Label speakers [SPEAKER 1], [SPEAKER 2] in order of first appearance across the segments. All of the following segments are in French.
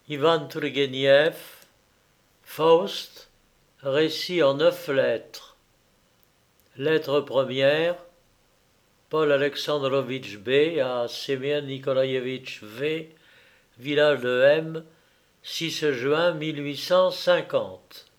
[SPEAKER 1] Ivan Turgueniev, Faust, récit en 9 lettres. Lettre première, Paul Alexandrovitch B. à Semyon Nikolaïevitch V., village de M, 6 juin 1850.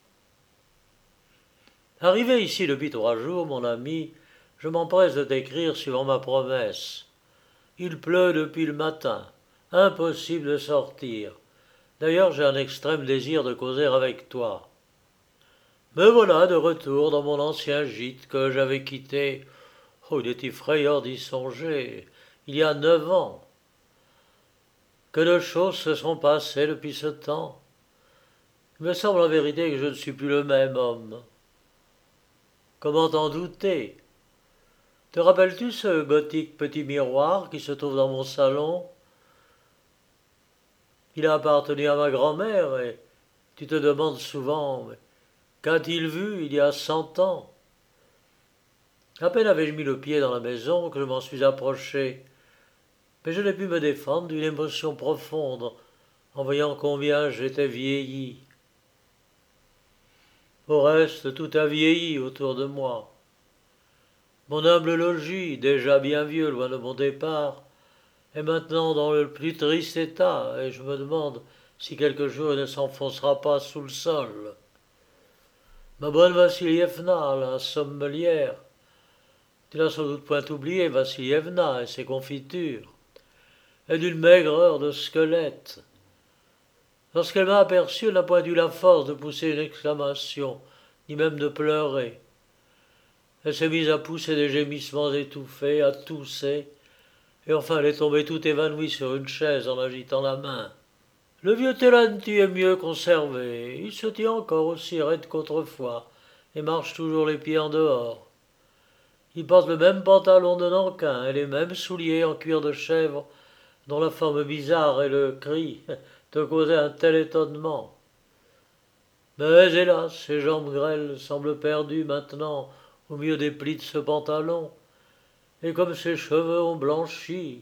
[SPEAKER 1] Arrivé ici depuis 3 jours, mon ami, je m'empresse de t'écrire suivant ma promesse. Il pleut depuis le matin, impossible de sortir. D'ailleurs, j'ai un extrême désir de causer avec toi. Me voilà de retour dans mon ancien gîte que j'avais quitté. Oh, il est effrayant d'y songer. Il y a 9 ans. Que de choses se sont passées depuis ce temps. Il me semble en vérité que je ne suis plus le même homme. Comment t'en douter? Te rappelles-tu ce gothique petit miroir qui se trouve dans mon salon? Il a appartenu à ma grand-mère et tu te demandes souvent qu'a-t-il vu il y a 100 ans? À peine avais-je mis le pied dans la maison que je m'en suis approché, mais je n'ai pu me défendre d'une émotion profonde en voyant combien j'étais vieilli. Au reste, tout a vieilli autour de moi. Mon humble logis, déjà bien vieux loin de mon départ, est maintenant dans le plus triste état, et je me demande si quelque jour il ne s'enfoncera pas sous le sol. Ma bonne Vassilievna, la sommelière, tu n'as sans doute point oublié Vassilievna et ses confitures, est d'une maigreur de squelette. Lorsqu'elle m'a aperçu, elle n'a point eu la force de pousser une exclamation, ni même de pleurer. Elle s'est mise à pousser des gémissements étouffés, à tousser, et enfin elle est tombée tout évanouie sur une chaise en agitant la main. Le vieux Telanti est mieux conservé, il se tient encore aussi raide qu'autrefois, et marche toujours les pieds en dehors. Il porte le même pantalon de nankin et les mêmes souliers en cuir de chèvre, dont la forme bizarre et le cri te causaient un tel étonnement. Mais hélas, ses jambes grêles semblent perdues maintenant au milieu des plis de ce pantalon, et comme ses cheveux ont blanchi.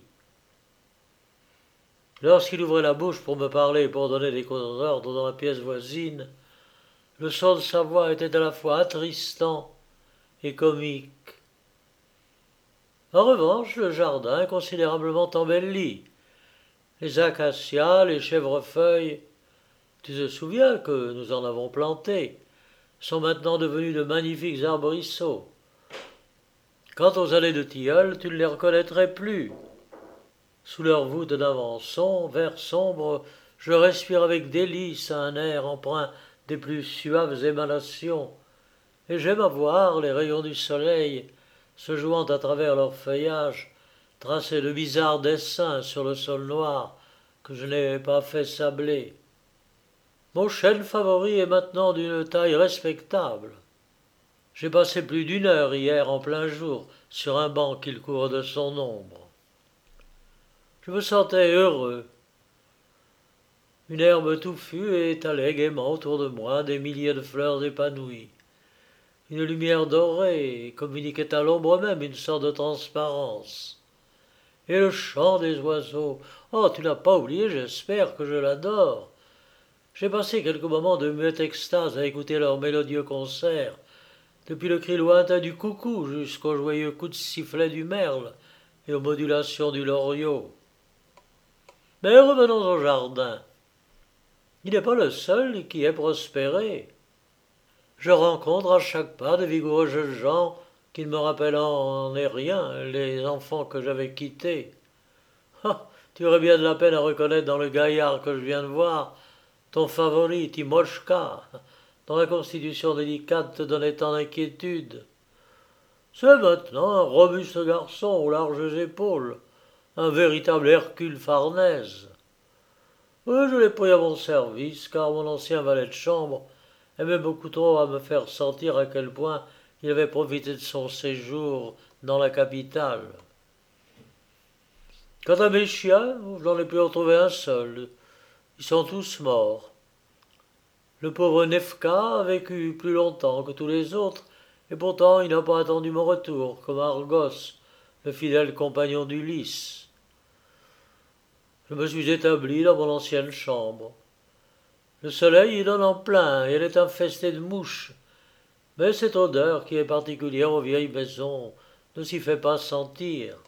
[SPEAKER 1] Lorsqu'il ouvrait la bouche pour me parler et pour donner des ordres dans la pièce voisine, le son de sa voix était à la fois attristant et comique. En revanche, le jardin est considérablement embelli. Les acacias, les chèvrefeuilles, tu te souviens que nous en avons planté, sont maintenant devenus de magnifiques arbrisseaux. Quant aux allées de tilleuls, tu ne les reconnaîtrais plus. Sous leur voûte d'avançon, vert sombre, je respire avec délice un air empreint des plus suaves émanations, et j'aime à voir les rayons du soleil, se jouant à travers leur feuillage, tracer de bizarres dessins sur le sol noir que je n'ai pas fait sabler. Mon chêne favori est maintenant d'une taille respectable. J'ai passé plus d'1 heure hier en plein jour sur un banc qu'il couvre de son ombre. Je me sentais heureux. Une herbe touffue étalait gaiement autour de moi des milliers de fleurs épanouies. Une lumière dorée communiquait à l'ombre même une sorte de transparence. Et le chant des oiseaux, oh, tu n'as pas oublié, j'espère, que je l'adore. J'ai passé quelques moments de muette extase à écouter leur mélodieux concert, depuis le cri lointain du coucou jusqu'aux joyeux coups de sifflet du merle et aux modulations du loriot. Mais revenons au jardin. Il n'est pas le seul qui ait prospéré. Je rencontre à chaque pas de vigoureux jeunes gens qui ne me rappellent en rien les enfants que j'avais quittés. Ah, tu aurais bien de la peine à reconnaître dans le gaillard que je viens de voir ton favori Timochka, dont la constitution délicate te donnait tant d'inquiétude. C'est maintenant un robuste garçon aux larges épaules, un véritable Hercule Farnèse. Oui, je l'ai pris à mon service, car mon ancien valet de chambre aimait beaucoup trop à me faire sentir à quel point il avait profité de son séjour dans la capitale. Quant à mes chiens, je n'en ai plus retrouvé un seul. Ils sont tous morts. Le pauvre Nefka a vécu plus longtemps que tous les autres, et pourtant il n'a pas attendu mon retour, comme Argos, le fidèle compagnon d'Ulysse. Je me suis établi dans mon ancienne chambre. Le soleil y donne en plein et elle est infestée de mouches. Mais cette odeur qui est particulière aux vieilles maisons ne s'y fait pas sentir.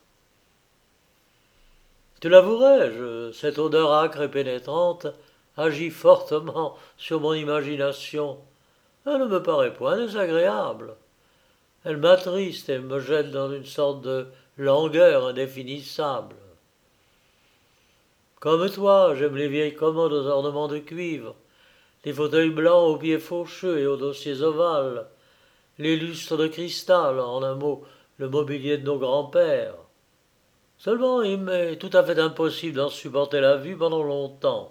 [SPEAKER 1] Te l'avouerai-je, cette odeur âcre et pénétrante agit fortement sur mon imagination. Elle ne me paraît point désagréable. Elle m'attriste et me jette dans une sorte de langueur indéfinissable. Comme toi, j'aime les vieilles commodes aux ornements de cuivre, les fauteuils blancs aux pieds faucheux et aux dossiers ovales, les lustres de cristal, en un mot, le mobilier de nos grands-pères. Seulement, il m'est tout à fait impossible d'en supporter la vue pendant longtemps.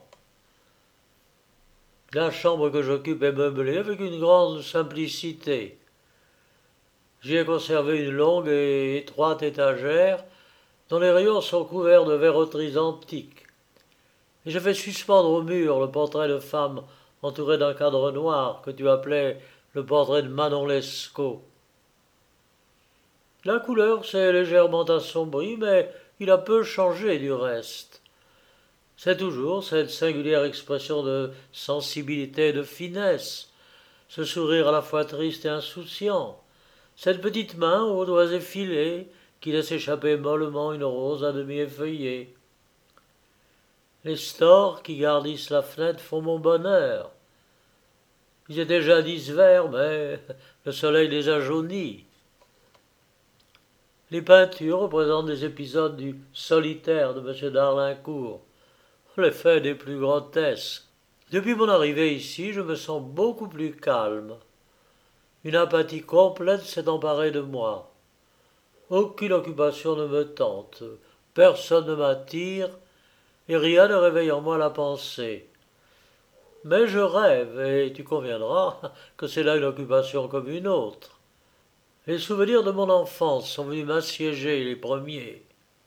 [SPEAKER 1] La chambre que j'occupe est meublée avec une grande simplicité. J'y ai conservé une longue et étroite étagère dont les rayons sont couverts de verroteries antiques. Et je fais suspendre au mur le portrait de femme entouré d'un cadre noir que tu appelais le portrait de Manon Lescaut. La couleur s'est légèrement assombrie, mais il a peu changé du reste. C'est toujours cette singulière expression de sensibilité et de finesse, ce sourire à la fois triste et insouciant, cette petite main aux doigts effilés qui laisse échapper mollement une rose à demi effeuillée. Les stores qui gardissent la fenêtre font mon bonheur. Ils étaient jadis verts, mais le soleil les a jaunis. Les peintures représentent des épisodes du Solitaire de M. d'Arlincourt, les faits des plus grotesques. Depuis mon arrivée ici, je me sens beaucoup plus calme. Une apathie complète s'est emparée de moi. Aucune occupation ne me tente, personne ne m'attire, et rien ne réveille en moi la pensée. Mais je rêve, et tu conviendras que c'est là une occupation comme une autre. Les souvenirs de mon enfance sont venus m'assiéger les premiers.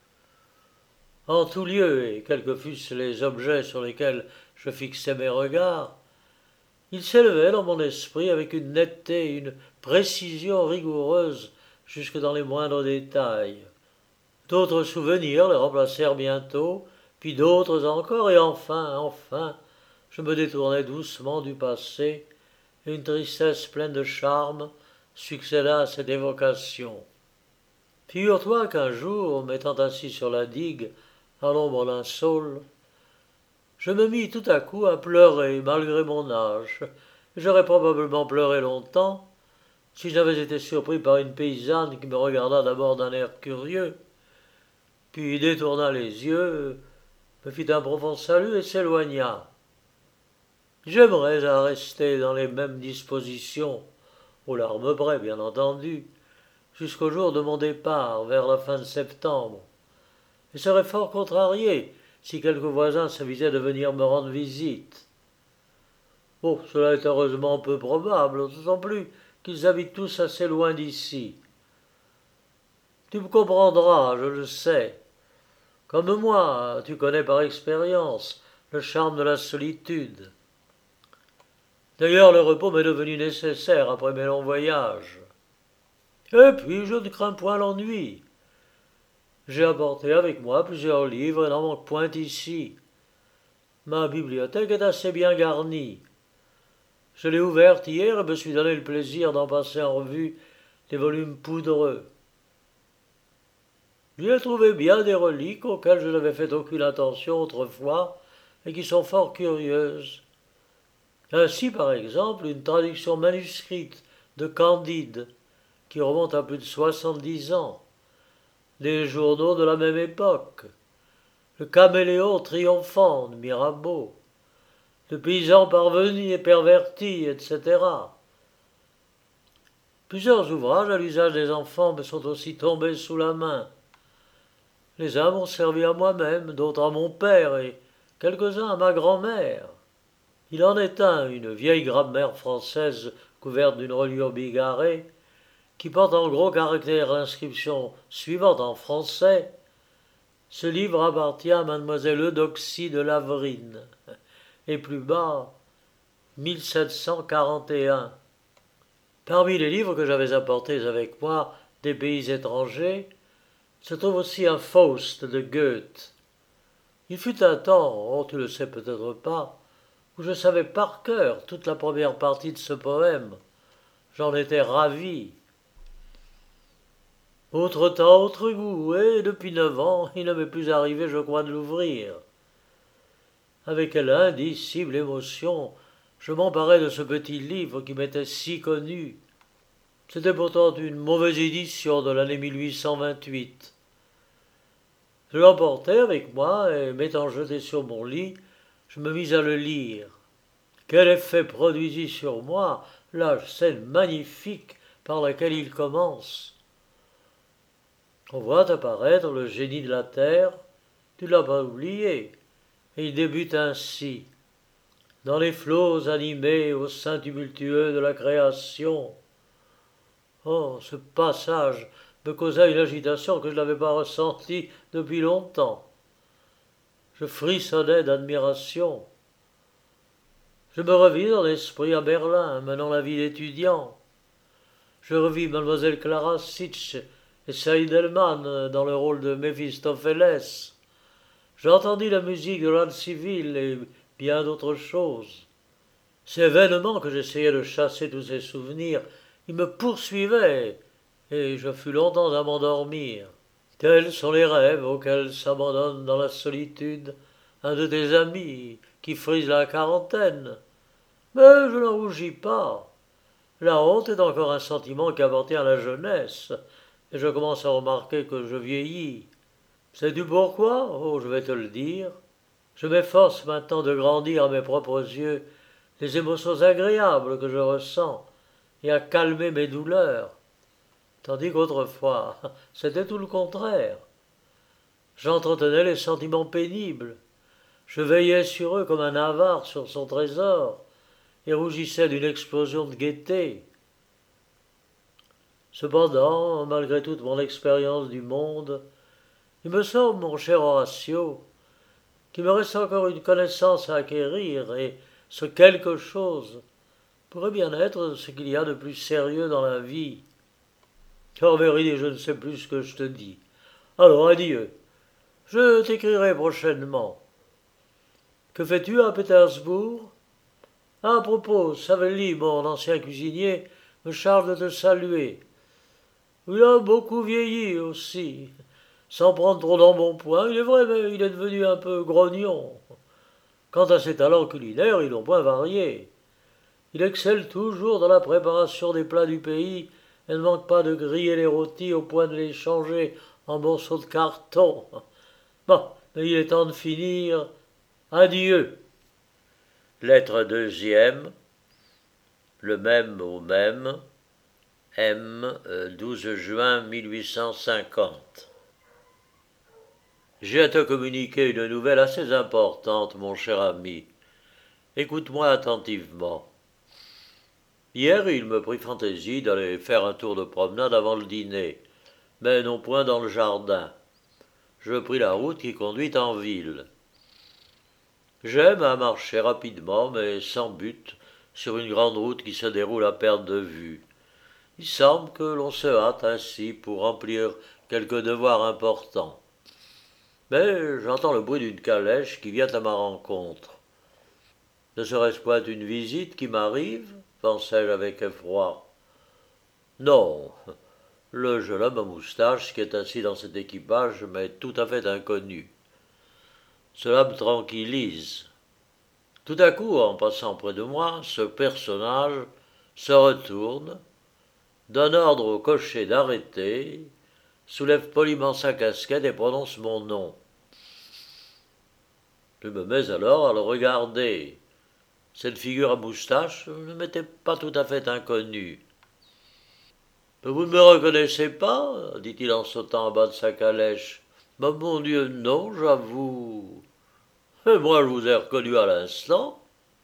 [SPEAKER 1] En tout lieu, et quels que fussent les objets sur lesquels je fixais mes regards, ils s'élevaient dans mon esprit avec une netteté et une précision rigoureuses jusque dans les moindres détails. D'autres souvenirs les remplacèrent bientôt, puis d'autres encore, et enfin, je me détournai doucement du passé, et une tristesse pleine de charme succéda à cette évocation. Figure-toi qu'un jour, m'étant assis sur la digue, à l'ombre d'un saule, je me mis tout à coup à pleurer malgré mon âge. J'aurais probablement pleuré longtemps si j'avais été surpris par une paysanne qui me regarda d'abord d'un air curieux, puis détourna les yeux, me fit un profond salut et s'éloigna. J'aimerais à rester dans les mêmes dispositions, aux larmes près bien entendu, jusqu'au jour de mon départ, vers la fin de septembre, et serais fort contrarié si quelques voisins s'avisaient de venir me rendre visite. Bon, cela est heureusement peu probable, d'autant plus qu'ils habitent tous assez loin d'ici. Tu me comprendras, je le sais. Comme moi, tu connais par expérience le charme de la solitude. D'ailleurs, le repos m'est devenu nécessaire après mes longs voyages. Et puis, je ne crains point l'ennui. J'ai apporté avec moi plusieurs livres et n'en manque point ici. Ma bibliothèque est assez bien garnie. Je l'ai ouverte hier et me suis donné le plaisir d'en passer en revue les volumes poudreux. J'y ai trouvé bien des reliques auxquelles je n'avais fait aucune attention autrefois et qui sont fort curieuses. Ainsi, par exemple, une traduction manuscrite de Candide, qui remonte à plus de 70 ans, des journaux de la même époque, le caméléon triomphant de Mirabeau, le paysan parvenu et perverti, etc. Plusieurs ouvrages à l'usage des enfants me sont aussi tombés sous la main. Les uns m'ont servi à moi-même, d'autres à mon père et quelques-uns à ma grand-mère. Il en est un, une vieille grammaire française couverte d'une reliure bigarrée, qui porte en gros caractères l'inscription suivante en français. Ce livre appartient à mademoiselle Eudoxie de Lavrine, et plus bas, 1741. Parmi les livres que j'avais apportés avec moi des pays étrangers, se trouve aussi un Faust de Goethe. Il fut un temps, tu le sais peut-être pas, où je savais par cœur toute la première partie de ce poème. J'en étais ravi. Autre temps, autre goût, et depuis 9 ans, il ne m'est plus arrivé, je crois, de l'ouvrir. Avec quelle indicible émotion je m'emparais de ce petit livre qui m'était si connu. C'était pourtant une mauvaise édition de l'année 1828. Je l'emportai avec moi et, m'étant jeté sur mon lit, je me mis à le lire. Quel effet produisit sur moi la scène magnifique par laquelle il commence. On voit apparaître le génie de la terre, tu ne l'as pas oublié, et il débute ainsi. Dans les flots animés au sein tumultueux de la création. Oh, ce passage me causa une agitation que je n'avais pas ressentie depuis longtemps. Je frissonnais d'admiration. Je me revis dans l'esprit à Berlin, menant la vie d'étudiant. Je revis mademoiselle Clara Sitch et Saïd Elman dans le rôle de Méphistophélès. J'entendis la musique de l'âne civil et bien d'autres choses. C'est vainement que j'essayais de chasser tous ces souvenirs. Ils me poursuivaient, et je fus longtemps à m'endormir. Tels sont les rêves auxquels s'abandonne dans la solitude un de tes amis qui frise la quarantaine. Mais je n'en rougis pas. La honte est encore un sentiment qui appartient à la jeunesse, et je commence à remarquer que je vieillis. Sais-tu pourquoi? Oh, je vais te le dire. Je m'efforce maintenant de grandir à mes propres yeux les émotions agréables que je ressens et à calmer mes douleurs, tandis qu'autrefois c'était tout le contraire. J'entretenais les sentiments pénibles, je veillais sur eux comme un avare sur son trésor et rougissais d'une explosion de gaieté. Cependant, malgré toute mon expérience du monde, il me semble, mon cher Horatio, qu'il me reste encore une connaissance à acquérir, et ce quelque chose pourrait bien être ce qu'il y a de plus sérieux dans la vie. En vérité, je ne sais plus ce que je te dis. Alors, adieu. Je t'écrirai prochainement. Que fais-tu à Pétersbourg? À propos, Savelli, mon ancien cuisinier, me charge de te saluer. Il a beaucoup vieilli aussi. Sans prendre trop d'embonpoint, il est vrai, mais il est devenu un peu grognon. Quant à ses talents culinaires, ils n'ont point varié. Il excelle toujours dans la préparation des plats du pays et ne manque pas de griller les rôtis au point de les changer en morceaux de carton. Bon, mais il est temps de finir. Adieu. Lettre deuxième, le même au même, M, 12 juin 1850. J'ai à te communiquer une nouvelle assez importante, mon cher ami. Écoute-moi attentivement. Hier, il me prit fantaisie d'aller faire un tour de promenade avant le dîner, mais non point dans le jardin. Je pris la route qui conduit en ville. J'aime à marcher rapidement, mais sans but, sur une grande route qui se déroule à perte de vue. Il semble que l'on se hâte ainsi pour remplir quelques devoirs importants. Mais j'entends le bruit d'une calèche qui vient à ma rencontre. Ne serait-ce point une visite qui m'arrive? Pensai-je avec effroi. Non, le jeune homme à moustache qui est assis dans cet équipage m'est tout à fait inconnu. Cela me tranquillise. Tout à coup, en passant près de moi, ce personnage se retourne, donne ordre au cocher d'arrêter, soulève poliment sa casquette et prononce mon nom. Je me mets alors à le regarder. Cette figure à moustache ne m'était pas tout à fait inconnue. Vous ne me reconnaissez pas? Dit-il en sautant en bas de sa calèche. Mon Dieu, non, j'avoue. Et moi, je vous ai reconnu à l'instant.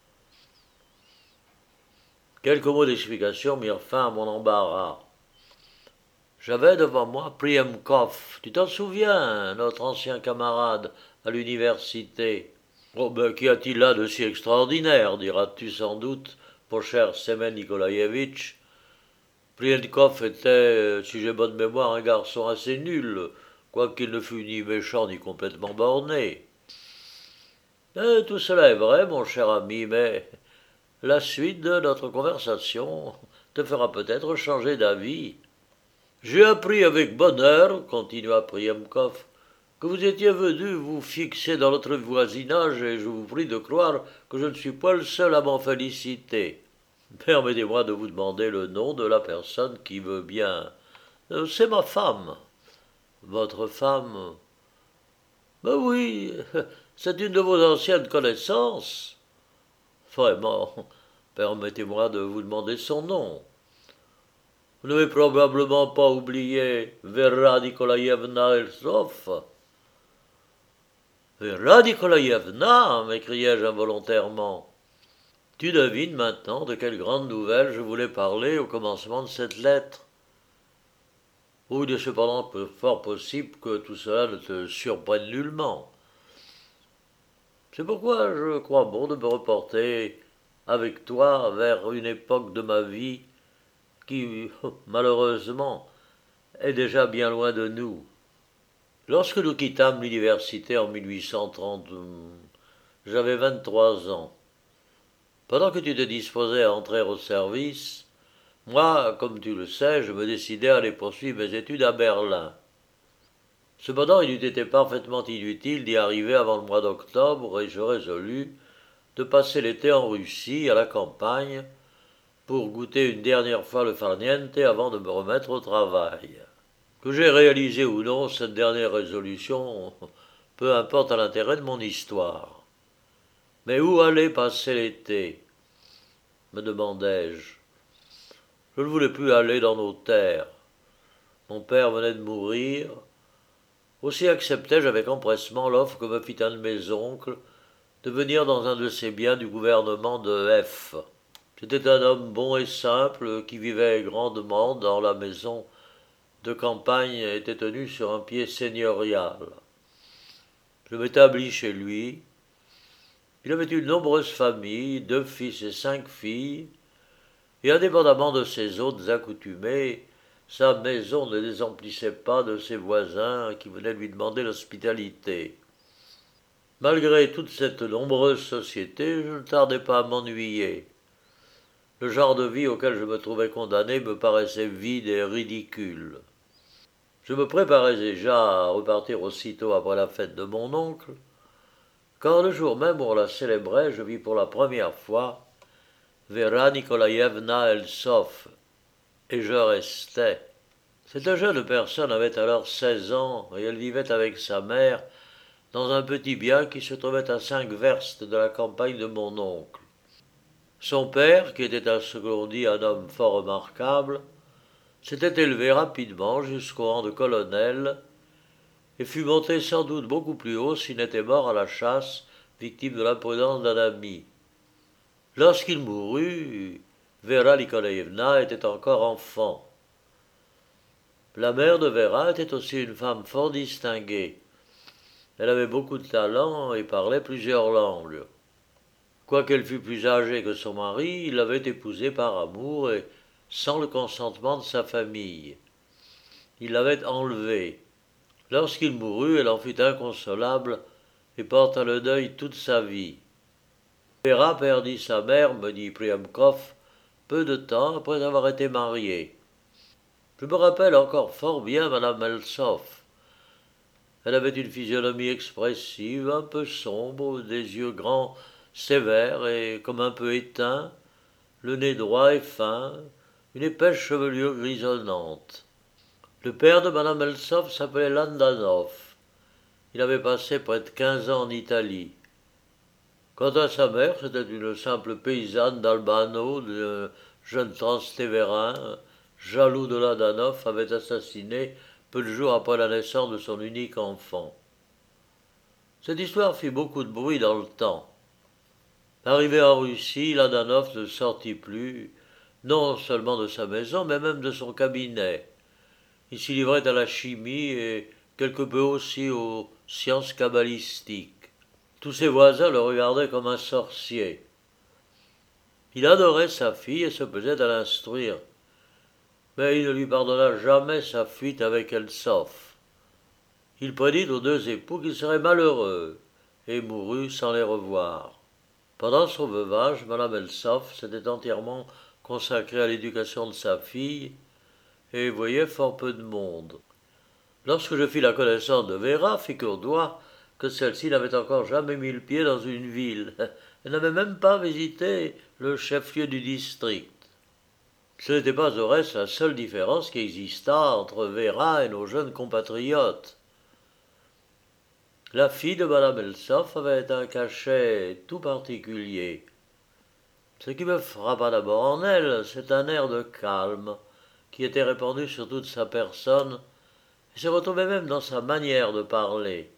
[SPEAKER 1] Quelques mots d'explication mirent fin à mon embarras. J'avais devant moi Priemkov, tu t'en souviens, notre ancien camarade à l'université. Oh, ben, qu'y a-t-il là de si extraordinaire, diras-tu sans doute, mon cher Semen Nikolaïevitch. Priemkov était, si j'ai bonne mémoire, un garçon assez nul, quoiqu'il ne fût ni méchant ni complètement borné. Tout cela est vrai, mon cher ami, mais la suite de notre conversation te fera peut-être changer d'avis. J'ai appris avec bonheur, continua Priemkov, que vous étiez venu vous fixer dans notre voisinage et je vous prie de croire que je ne suis pas le seul à m'en féliciter. Permettez-moi de vous demander le nom de la personne qui veut bien. C'est ma femme. Votre femme? Ben oui, c'est une de vos anciennes connaissances. Vraiment, permettez-moi de vous demander son nom. Vous n'avez probablement pas oublié Vera Nikolaïevna Elsov. Vera Nikolaïevna, m'écriai-je involontairement. Tu devines maintenant de quelle grande nouvelle je voulais parler au commencement de cette lettre. Oui, il est cependant fort possible que tout cela ne te surprenne nullement. C'est pourquoi je crois bon de me reporter avec toi vers une époque de ma vie qui, malheureusement, est déjà bien loin de nous. Lorsque nous quittâmes l'université en 1830, j'avais 23 ans. Pendant que tu te disposais à entrer au service, moi, comme tu le sais, je me décidai à aller poursuivre mes études à Berlin. Cependant, il eût été parfaitement inutile d'y arriver avant le mois d'octobre, et je résolus de passer l'été en Russie, à la campagne, pour goûter une dernière fois le farniente avant de me remettre au travail. Que j'ai réalisé ou non cette dernière résolution, peu importe à l'intérêt de mon histoire. Mais où aller passer l'été, me demandai-je. Je ne voulais plus aller dans nos terres. Mon père venait de mourir. Aussi acceptai-je avec empressement l'offre que me fit un de mes oncles de venir dans un de ces biens du gouvernement de F. C'était un homme bon et simple qui vivait grandement dans la maison de campagne et était tenu sur un pied seigneurial. Je m'établis chez lui. Il avait une nombreuse famille, 2 fils et 5 filles, et indépendamment de ses hôtes accoutumés, sa maison ne désemplissait pas de ses voisins qui venaient lui demander l'hospitalité. Malgré toute cette nombreuse société, je ne tardais pas à m'ennuyer. Le genre de vie auquel je me trouvais condamné me paraissait vide et ridicule. Je me préparais déjà à repartir aussitôt après la fête de mon oncle, quand le jour même où on la célébrait, je vis pour la première fois Vera Nikolaïevna Elsov, et je restai. Cette jeune personne avait alors 16 ans, et elle vivait avec sa mère dans un petit bien qui se trouvait à 5 verstes de la campagne de mon oncle. Son père, qui était à ce que l'on dit un homme fort remarquable, s'était élevé rapidement jusqu'au rang de colonel, et fut monté sans doute beaucoup plus haut s'il n'était mort à la chasse, victime de l'imprudence d'un ami. Lorsqu'il mourut, Vera Nikolaïevna était encore enfant. La mère de Vera était aussi une femme fort distinguée. Elle avait beaucoup de talent et parlait plusieurs langues. Quoiqu'elle fût plus âgée que son mari, il l'avait épousée par amour et sans le consentement de sa famille. Il l'avait enlevée. Lorsqu'il mourut, elle en fut inconsolable et porta le deuil toute sa vie. Vera perdit sa mère, me dit Priamkov, peu de temps après avoir été mariée. Je me rappelle encore fort bien madame Elsov. Elle avait une physionomie expressive, un peu sombre, des yeux grands, sévères et comme un peu éteints, le nez droit et fin, une épaisse chevelure grisonnante. Le père de madame Elsov s'appelait Landanov. Il avait passé près de 15 ans en Italie. Quant à sa mère, c'était une simple paysanne d'Albano, de jeune transtévérin, jaloux de Landanov, avait assassiné peu de jours après la naissance de son unique enfant. Cette histoire fit beaucoup de bruit dans le temps. Arrivé en Russie, Landanov ne sortit plus, non seulement de sa maison, mais même de son cabinet. Il s'y livrait à la chimie et quelque peu aussi aux sciences kabbalistiques. Tous ses voisins le regardaient comme un sorcier. Il adorait sa fille et se plaisait à l'instruire, mais il ne lui pardonna jamais sa fuite avec Elsov. Il prédit aux 2 époux qu'ils seraient malheureux, et mourut sans les revoir. Pendant son veuvage, madame Elsoff s'était entièrement consacrée à l'éducation de sa fille et voyait fort peu de monde. Lorsque je fis la connaissance de Véra, figure-toi que celle-ci n'avait encore jamais mis le pied dans une ville. Elle n'avait même pas visité le chef-lieu du district. Ce n'était pas au reste la seule différence qui existât entre Véra et nos jeunes compatriotes. La fille de madame Elsoff avait un cachet tout particulier. Ce qui me frappa d'abord en elle, c'est un air de calme qui était répandu sur toute sa personne et se retrouvait même dans sa manière de parler.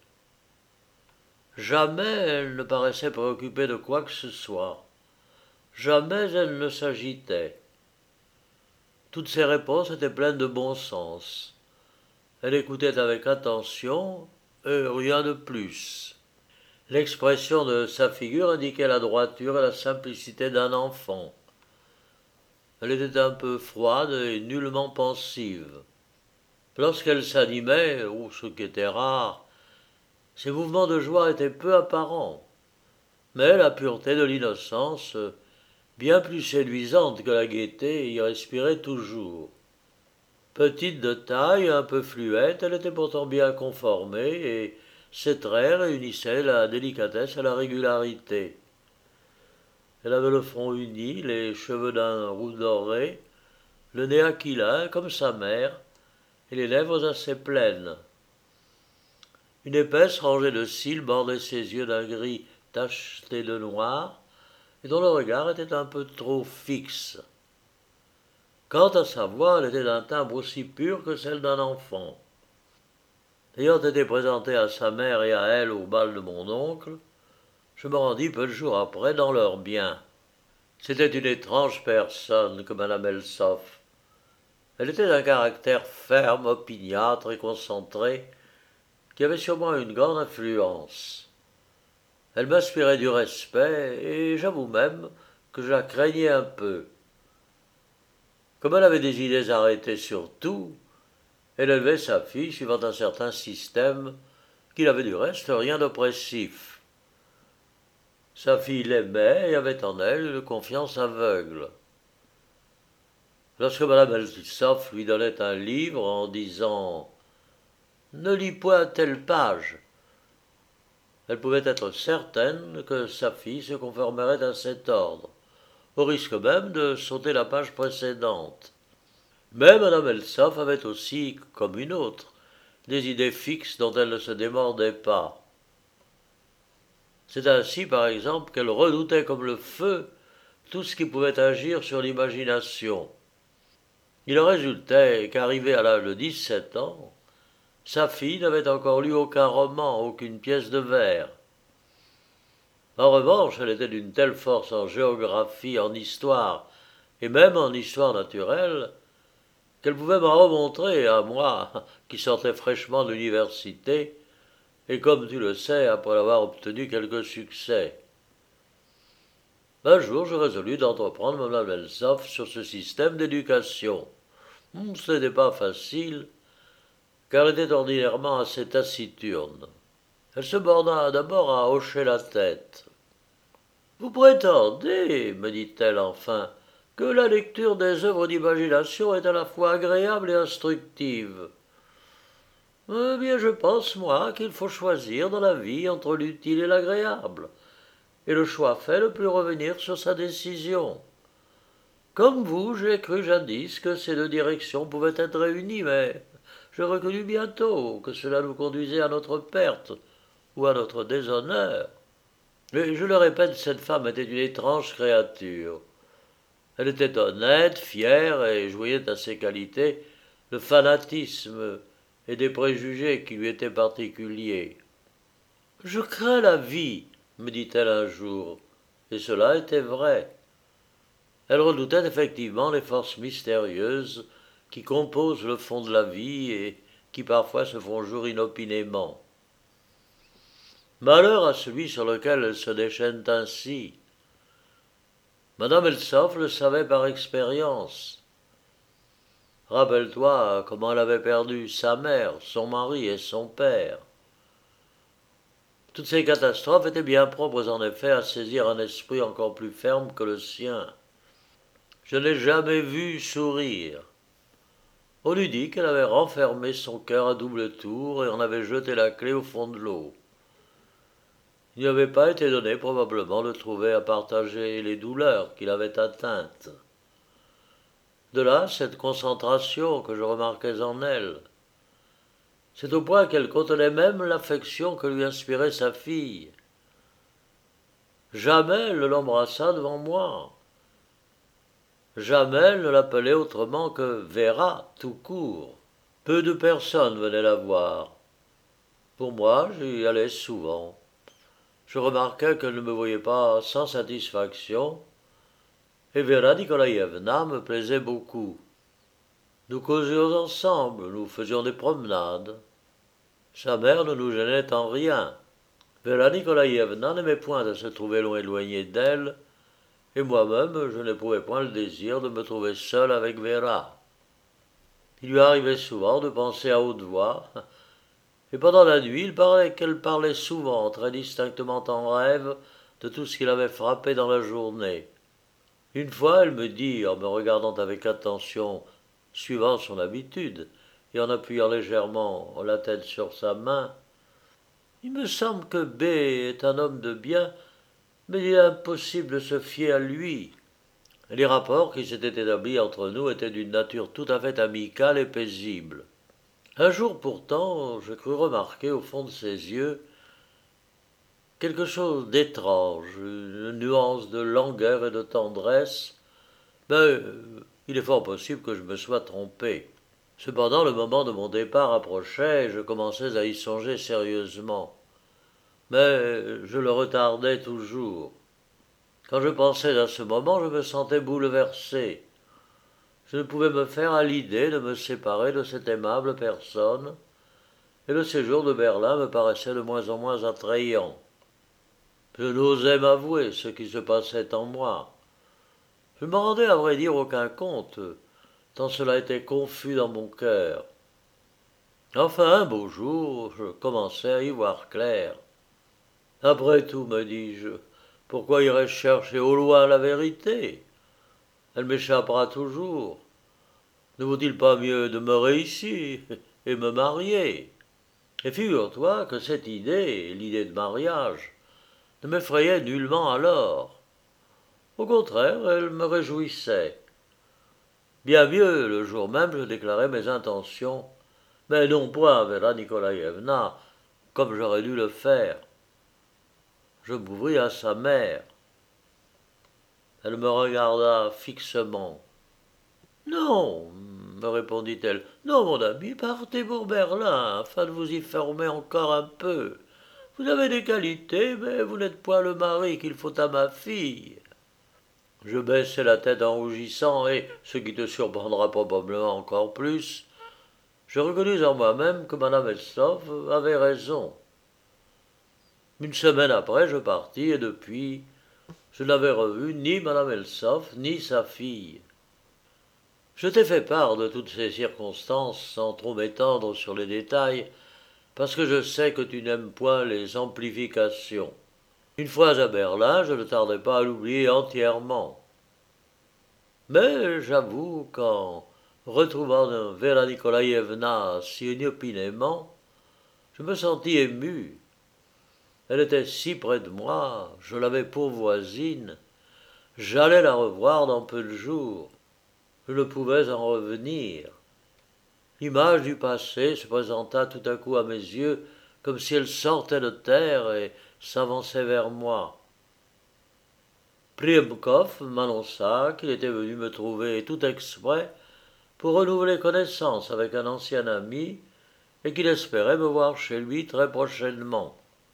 [SPEAKER 1] Jamais elle ne paraissait préoccupée de quoi que ce soit. Jamais elle ne s'agitait. Toutes ses réponses étaient pleines de bon sens. Elle écoutait avec attention et rien de plus. L'expression de sa figure indiquait la droiture et la simplicité d'un enfant. Elle était un peu froide et nullement pensive. Lorsqu'elle s'animait, ou ce qui était rare, ses mouvements de joie étaient peu apparents, mais la pureté de l'innocence, bien plus séduisante que la gaieté, y respirait toujours. Petite de taille, un peu fluette, elle était pourtant bien conformée, et ses traits réunissaient la délicatesse à la régularité. Elle avait le front uni, les cheveux d'un roux doré, le nez aquilin comme sa mère, et les lèvres assez pleines. Une épaisse rangée de cils bordait ses yeux d'un gris tacheté de noir, et dont le regard était un peu trop fixe. Quant à sa voix, elle était d'un timbre aussi pur que celle d'un enfant. Ayant été présenté à sa mère et à elle au bal de mon oncle, je me rendis peu de jours après dans leur bien. C'était une étrange personne que madame Elsoff. Elle était d'un caractère ferme, opiniâtre et concentré, qui avait sur moi une grande influence. Elle m'inspirait du respect, et j'avoue même que je la craignais un peu. Comme elle avait des idées arrêtées sur tout, elle élevait sa fille suivant un certain système qui n'avait du reste rien d'oppressif. Sa fille l'aimait et avait en elle une confiance aveugle. Lorsque madame Elsoff lui donnait un livre en disant « Ne lis point telle page », elle pouvait être certaine que sa fille se conformerait à cet ordre, au risque même de sauter la page précédente. Mais madame Elsoff avait aussi, comme une autre, des idées fixes dont elle ne se démordait pas. C'est ainsi, par exemple, qu'elle redoutait comme le feu tout ce qui pouvait agir sur l'imagination. Il résultait qu'arrivée à l'âge de 17 ans, sa fille n'avait encore lu aucun roman, aucune pièce de vers. En revanche, elle était d'une telle force en géographie, en histoire, et même en histoire naturelle, qu'elle pouvait m'en remontrer à moi, qui sortais fraîchement de l'université, et comme tu le sais, après avoir obtenu quelques succès. Un jour, je résolus d'entreprendre madame Elsoff sur ce système d'éducation. Ce n'était pas facile, car elle était ordinairement assez taciturne. Elle se borna d'abord à hocher la tête. Vous prétendez, me dit-elle enfin, que la lecture des œuvres d'imagination est à la fois agréable et instructive. Eh bien, je pense, moi, qu'il faut choisir dans la vie entre l'utile et l'agréable, et le choix fait ne plus revenir sur sa décision. Comme vous, j'ai cru jadis que ces deux directions pouvaient être réunies, mais je reconnus bientôt que cela nous conduisait à notre perte ou à notre déshonneur. Mais je le répète, cette femme était une étrange créature. Elle était honnête, fière et joignait à ses qualités le fanatisme et des préjugés qui lui étaient particuliers. Je crains la vie, me dit-elle un jour, et cela était vrai. Elle redoutait effectivement les forces mystérieuses qui composent le fond de la vie et qui parfois se font jour inopinément. Malheur à celui sur lequel elle se déchaîne ainsi. Madame Elsoff le savait par expérience. Rappelle-toi comment elle avait perdu sa mère, son mari et son père. Toutes ces catastrophes étaient bien propres en effet à saisir un esprit encore plus ferme que le sien. Je n'ai jamais vu sourire. On eût dit qu'elle avait renfermé son cœur à double tour et en avait jeté la clé au fond de l'eau. Il n'y avait pas été donné probablement de trouver à partager les douleurs qui l'avaient atteinte. De là cette concentration que je remarquais en elle. C'est au point qu'elle contenait même l'affection que lui inspirait sa fille. Jamais elle ne l'embrassa devant moi. Jamais elle ne l'appelait autrement que Véra, tout court. Peu de personnes venaient la voir. Pour moi, j'y allais souvent. Je remarquais qu'elle ne me voyait pas sans satisfaction, et Véra Nikolaïevna me plaisait beaucoup. Nous causions ensemble, nous faisions des promenades. Sa mère ne nous gênait en rien. Véra Nikolaïevna n'aimait point à se trouver éloignée d'elle, et moi-même je n'éprouvais point le désir de me trouver seul avec Véra. Il lui arrivait souvent de penser à haute voix, et pendant la nuit il paraît qu'elle parlait souvent, très distinctement en rêve, de tout ce qui l'avait frappé dans la journée. Une fois elle me dit, en me regardant avec attention, suivant son habitude, et en appuyant légèrement la tête sur sa main, « Il me semble que B est un homme de bien, mais il est impossible de se fier à lui. » Les rapports qui s'étaient établis entre nous étaient d'une nature tout à fait amicale et paisible. Un jour pourtant, je crus remarquer au fond de ses yeux quelque chose d'étrange, une nuance de langueur et de tendresse, mais il est fort possible que je me sois trompé. Cependant, le moment de mon départ approchait et je commençais à y songer sérieusement. Mais je le retardais toujours. Quand je pensais à ce moment, je me sentais bouleversé. Je ne pouvais me faire à l'idée de me séparer de cette aimable personne, et le séjour de Berlin me paraissait de moins en moins attrayant. Je n'osais m'avouer ce qui se passait en moi. Je ne m'en rendais à vrai dire aucun compte, tant cela était confus dans mon cœur. Enfin, un beau jour, je commençais à y voir clair. Après tout, me dis-je, pourquoi irais-je chercher au loin la vérité? Elle m'échappera toujours. Ne vaut-il pas mieux demeurer ici et me marier? Et figure-toi que cette idée, l'idée de mariage, ne m'effrayait nullement alors. Au contraire, elle me réjouissait. Bien mieux, le jour même, je déclarai mes intentions, mais non point à Véra Nikolaïevna, comme j'aurais dû le faire. Je m'ouvris à sa mère. Elle me regarda fixement. Non, me répondit-elle. Non, mon ami, partez pour Berlin, afin de vous y former encore un peu. Vous avez des qualités, mais vous n'êtes point le mari qu'il faut à ma fille. Je baissai la tête en rougissant, et, ce qui te surprendra probablement encore plus, je reconnus en moi-même que madame Elstoff avait raison. Une semaine après, je partis, et depuis, je n'avais revu ni madame Elstoff, ni sa fille. Je t'ai fait part de toutes ces circonstances sans trop m'étendre sur les détails, parce que je sais que tu n'aimes point les amplifications. Une fois à Berlin, je ne tardai pas à l'oublier entièrement. Mais j'avoue qu'en retrouvant Véra Nikolaïevna si inopinément, je me sentis ému. Elle était si près de moi, je l'avais pour voisine, j'allais la revoir dans peu de jours. Je ne pouvais en revenir. L'image du passé se présenta tout à coup à mes yeux comme si elle sortait de terre et s'avançait vers moi. Priemkov m'annonça qu'il était venu me trouver tout exprès pour renouveler connaissance avec un ancien ami et qu'il espérait me voir chez lui très prochainement.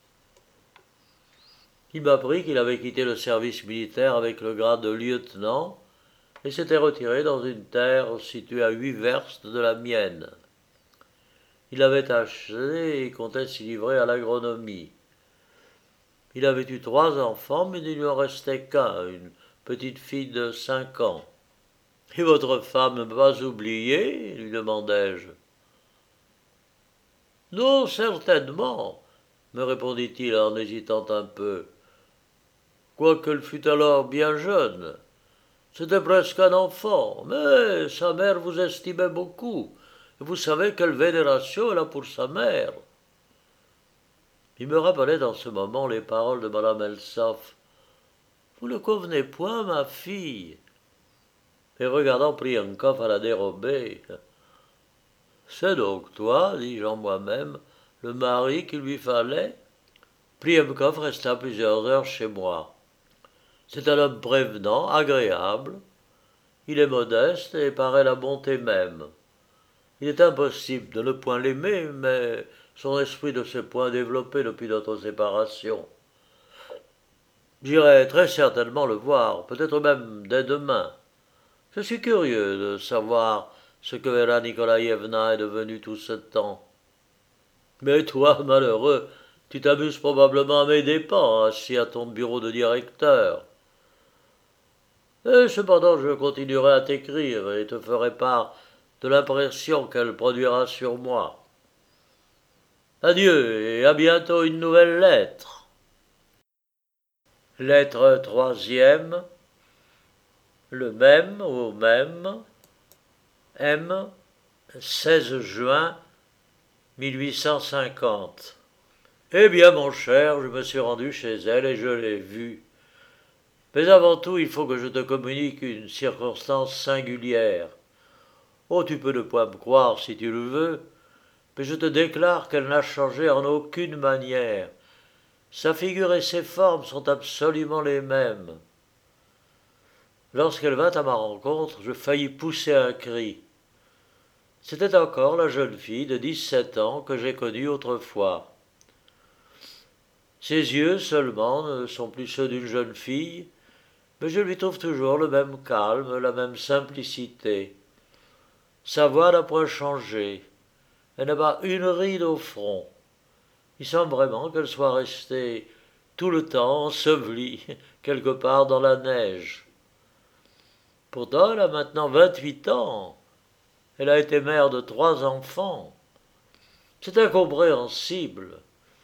[SPEAKER 1] Il m'apprit qu'il avait quitté le service militaire avec le grade de lieutenant et s'était retiré dans une terre située à 8 verstes de la mienne. Il avait acheté et comptait s'y livrer à l'agronomie. Il avait eu 3 enfants, mais il ne lui en restait qu'un, une petite fille de 5 ans. « Et votre femme ne m'a pas oublié ?» lui demandai-je. « Non, certainement, me répondit-il en hésitant un peu. Quoiqu'elle fût alors bien jeune, c'était presque un enfant, mais sa mère vous estimait beaucoup, et vous savez quelle vénération elle a pour sa mère. Il me rappelait dans ce moment les paroles de madame Elsoff. Vous ne convenez point, ma fille. Et regardant Priankov à la dérobée. C'est donc toi, dis-je en moi-même, le mari qu'il lui fallait. Priemkov resta plusieurs heures chez moi. C'est un homme prévenant, agréable. Il est modeste et paraît la bonté même. Il est impossible de ne point l'aimer, mais son esprit ne s'est point développé depuis notre séparation. J'irai très certainement le voir, peut-être même dès demain. Je suis curieux de savoir ce que Vera Nikolaïevna est devenue tout ce temps. Mais toi, malheureux, tu t'amuses probablement à mes dépens, assis à ton bureau de directeur. Et cependant, je continuerai à t'écrire et te ferai part de l'impression qu'elle produira sur moi. Adieu et à bientôt une nouvelle lettre. Lettre troisième. Le même au même. M. 16 juin 1850. Eh bien, mon cher, je me suis rendu chez elle et je l'ai vue. Mais avant tout, il faut que je te communique une circonstance singulière. Oh, tu peux ne point me croire si tu le veux, mais je te déclare qu'elle n'a changé en aucune manière. Sa figure et ses formes sont absolument les mêmes. Lorsqu'elle vint à ma rencontre, je faillis pousser un cri. C'était encore la jeune fille de 17 ans que j'ai connue autrefois. Ses yeux seulement ne sont plus ceux d'une jeune fille, mais je lui trouve toujours le même calme, la même simplicité. Sa voix n'a point changé. Elle n'a pas une ride au front. Il semble vraiment qu'elle soit restée tout le temps ensevelie quelque part dans la neige. Pourtant, elle a maintenant 28 ans. Elle a été mère de 3 enfants. C'est incompréhensible.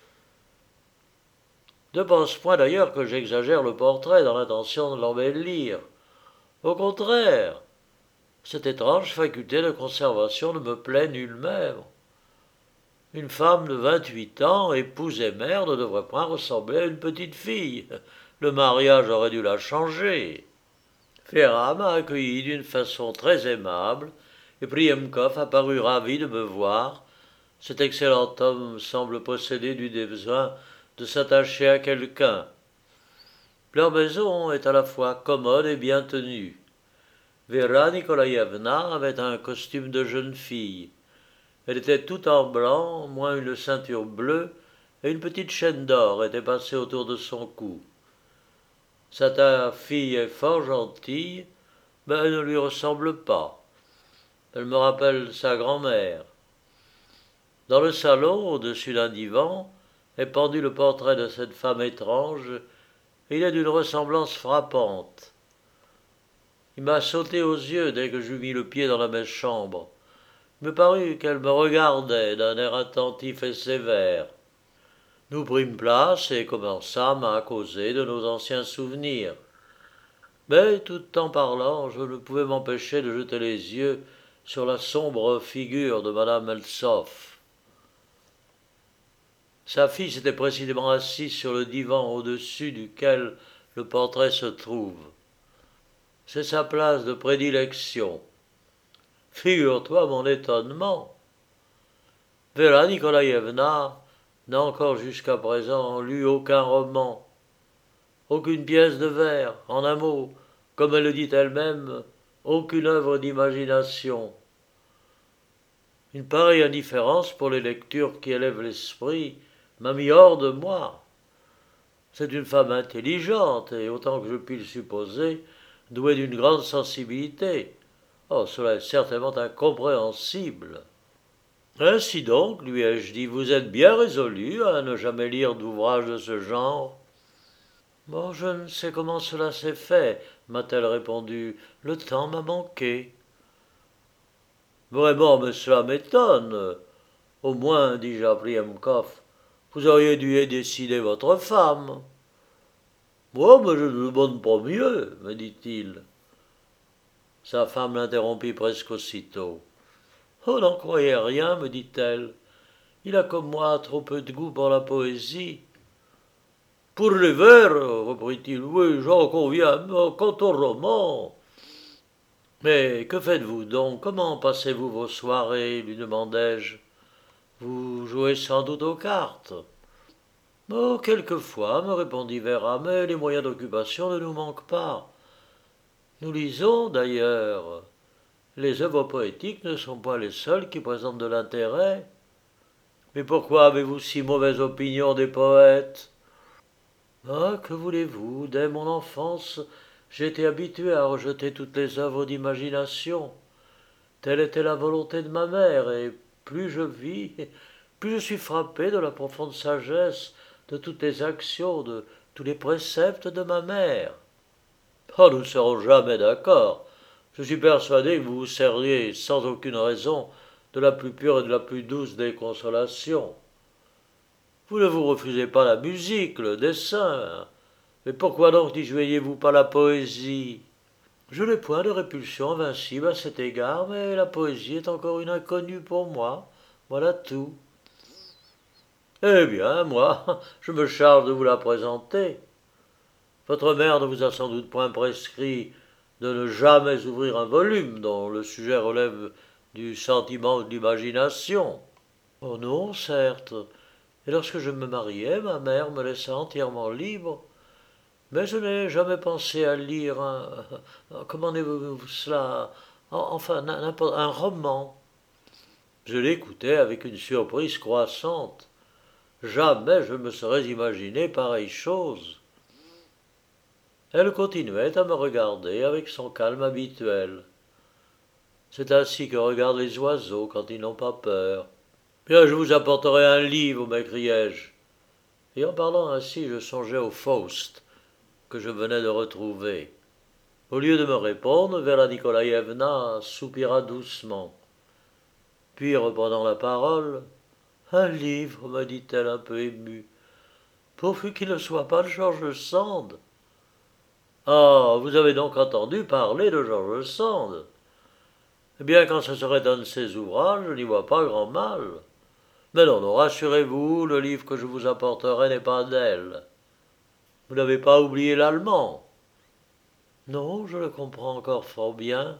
[SPEAKER 1] Ne pense point d'ailleurs que j'exagère le portrait dans l'intention de l'embellir. Au contraire, cette étrange faculté de conservation ne me plaît nullement. Une femme de 28 ans, épouse et mère, ne devrait point ressembler à une petite fille. Le mariage aurait dû la changer. Vera m'a accueilli d'une façon très aimable, et Priemkov a paru ravi de me voir. Cet excellent homme semble posséder du besoin de s'attacher à quelqu'un. Leur maison est à la fois commode et bien tenue. Vera Nikolaïevna avait un costume de jeune fille. Elle était toute en blanc, moins une ceinture bleue, et une petite chaîne d'or était passée autour de son cou. Sa fille est fort gentille, mais elle ne lui ressemble pas. Elle me rappelle sa grand-mère. Dans le salon, au-dessus d'un divan, est pendu le portrait de cette femme étrange, et il est d'une ressemblance frappante. Il m'a sauté aux yeux dès que j'eus mis le pied dans la même chambre. Il me parut qu'elle me regardait d'un air attentif et sévère. Nous prîmes place et commençâmes à causer de nos anciens souvenirs. Mais, tout en parlant, je ne pouvais m'empêcher de jeter les yeux sur la sombre figure de madame Elsoff. Sa fille s'était précisément assise sur le divan au-dessus duquel le portrait se trouve. C'est sa place de prédilection. Figure-toi mon étonnement. Vera Nikolaïevna n'a encore jusqu'à présent lu aucun roman, aucune pièce de vers, en un mot, comme elle le dit elle-même, aucune œuvre d'imagination. Une pareille indifférence pour les lectures qui élèvent l'esprit m'a mis hors de moi. C'est une femme intelligente et, autant que je puis le supposer, douée d'une grande sensibilité. Oh, cela est certainement incompréhensible. Ainsi donc, lui ai-je dit, vous êtes bien résolu à ne jamais lire d'ouvrage de ce genre. Bon, je ne sais comment cela s'est fait, m'a-t-elle répondu. Le temps m'a manqué. Vraiment, mais cela m'étonne. Au moins, dis-je à Priemkov, Vous auriez dû y décider votre femme. Moi, mais je ne demande pas mieux, me dit-il. Sa femme l'interrompit presque aussitôt. Oh, n'en croyez rien, me dit-elle. Il a comme moi trop peu de goût pour la poésie. Pour les vers, reprit-il, oui, j'en conviens, mais quant au roman. Mais que faites-vous donc? Comment passez-vous vos soirées? Lui demandai-je. Vous jouez sans doute aux cartes. Oh, quelquefois, me répondit Vera, mais les moyens d'occupation ne nous manquent pas. Nous lisons, d'ailleurs. Les œuvres poétiques ne sont pas les seules qui présentent de l'intérêt. Mais pourquoi avez-vous si mauvaise opinion des poètes? Ah, que voulez-vous? Dès mon enfance, j'ai été habitué à rejeter toutes les œuvres d'imagination. Telle était la volonté de ma mère, et plus je vis, plus je suis frappé de la profonde sagesse de toutes les actions, de tous les préceptes de ma mère. Ah, nous ne serons jamais d'accord. Je suis persuadé que vous vous serviez sans aucune raison de la plus pure et de la plus douce des consolations. Vous ne vous refusez pas la musique, le dessin. Mais pourquoi donc n'y jouiez-vous pas la poésie? Je n'ai point de répulsion invincible à cet égard, mais la poésie est encore une inconnue pour moi. Voilà tout. Eh bien, moi, je me charge de vous la présenter. Votre mère ne vous a sans doute point prescrit de ne jamais ouvrir un volume dont le sujet relève du sentiment ou de l'imagination. Oh non, certes. Et lorsque je me mariai, ma mère me laissa entièrement libre. Mais je n'ai jamais pensé à lire comment avez-vous cela? Enfin, n'importe, un roman. Je l'écoutais avec une surprise croissante. Jamais je me serais imaginé pareille chose. Elle continuait à me regarder avec son calme habituel. C'est ainsi que regardent les oiseaux quand ils n'ont pas peur. Bien, je vous apporterai un livre, m'écriai-je. Et en parlant ainsi, je songeais au Faust que je venais de retrouver. Au lieu de me répondre, Vera Nikolaïevna soupira doucement. Puis, reprenant la parole, un livre, me dit-elle un peu émue, pourvu qu'il ne soit pas de George Sand. Ah, vous avez donc entendu parler de George Sand? Eh bien, quand ce serait un de ses ouvrages, je n'y vois pas grand mal. Mais non, non, rassurez-vous, le livre que je vous apporterai n'est pas d'elle. Vous n'avez pas oublié l'allemand? Non, je le comprends encore fort bien.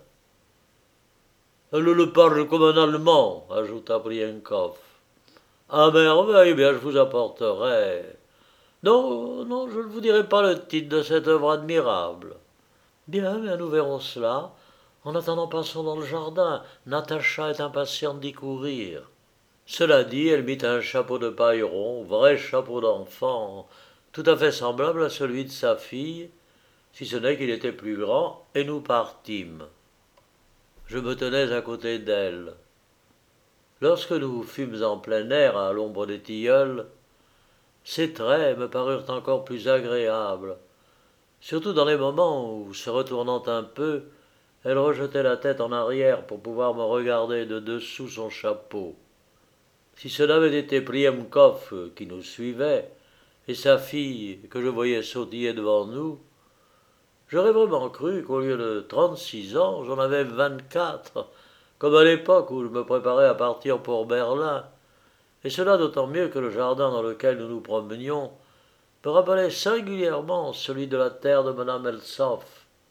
[SPEAKER 1] Elle le parle comme un Allemand, ajouta Brienkov. À merveille, bien je vous apporterai. Non, non, je ne vous dirai pas le titre de cette œuvre admirable. Bien, bien, nous verrons cela. En attendant, passons dans le jardin. Natacha est impatiente d'y courir. Cela dit, elle mit un chapeau de paille rond, vrai chapeau d'enfant, tout à fait semblable à celui de sa fille, si ce n'est qu'il était plus grand, et nous partîmes. Je me tenais à côté d'elle. Lorsque nous fûmes en plein air à l'ombre des tilleuls, ses traits me parurent encore plus agréables, surtout dans les moments où, se retournant un peu, elle rejetait la tête en arrière pour pouvoir me regarder de dessous son chapeau. Si cela avait été Priemkov qui nous suivait, et sa fille que je voyais sautiller devant nous, j'aurais vraiment cru qu'au lieu de 36 ans, j'en avais 24, comme à l'époque où je me préparais à partir pour Berlin, et cela d'autant mieux que le jardin dans lequel nous nous promenions me rappelait singulièrement celui de la terre de Madame Eltsov.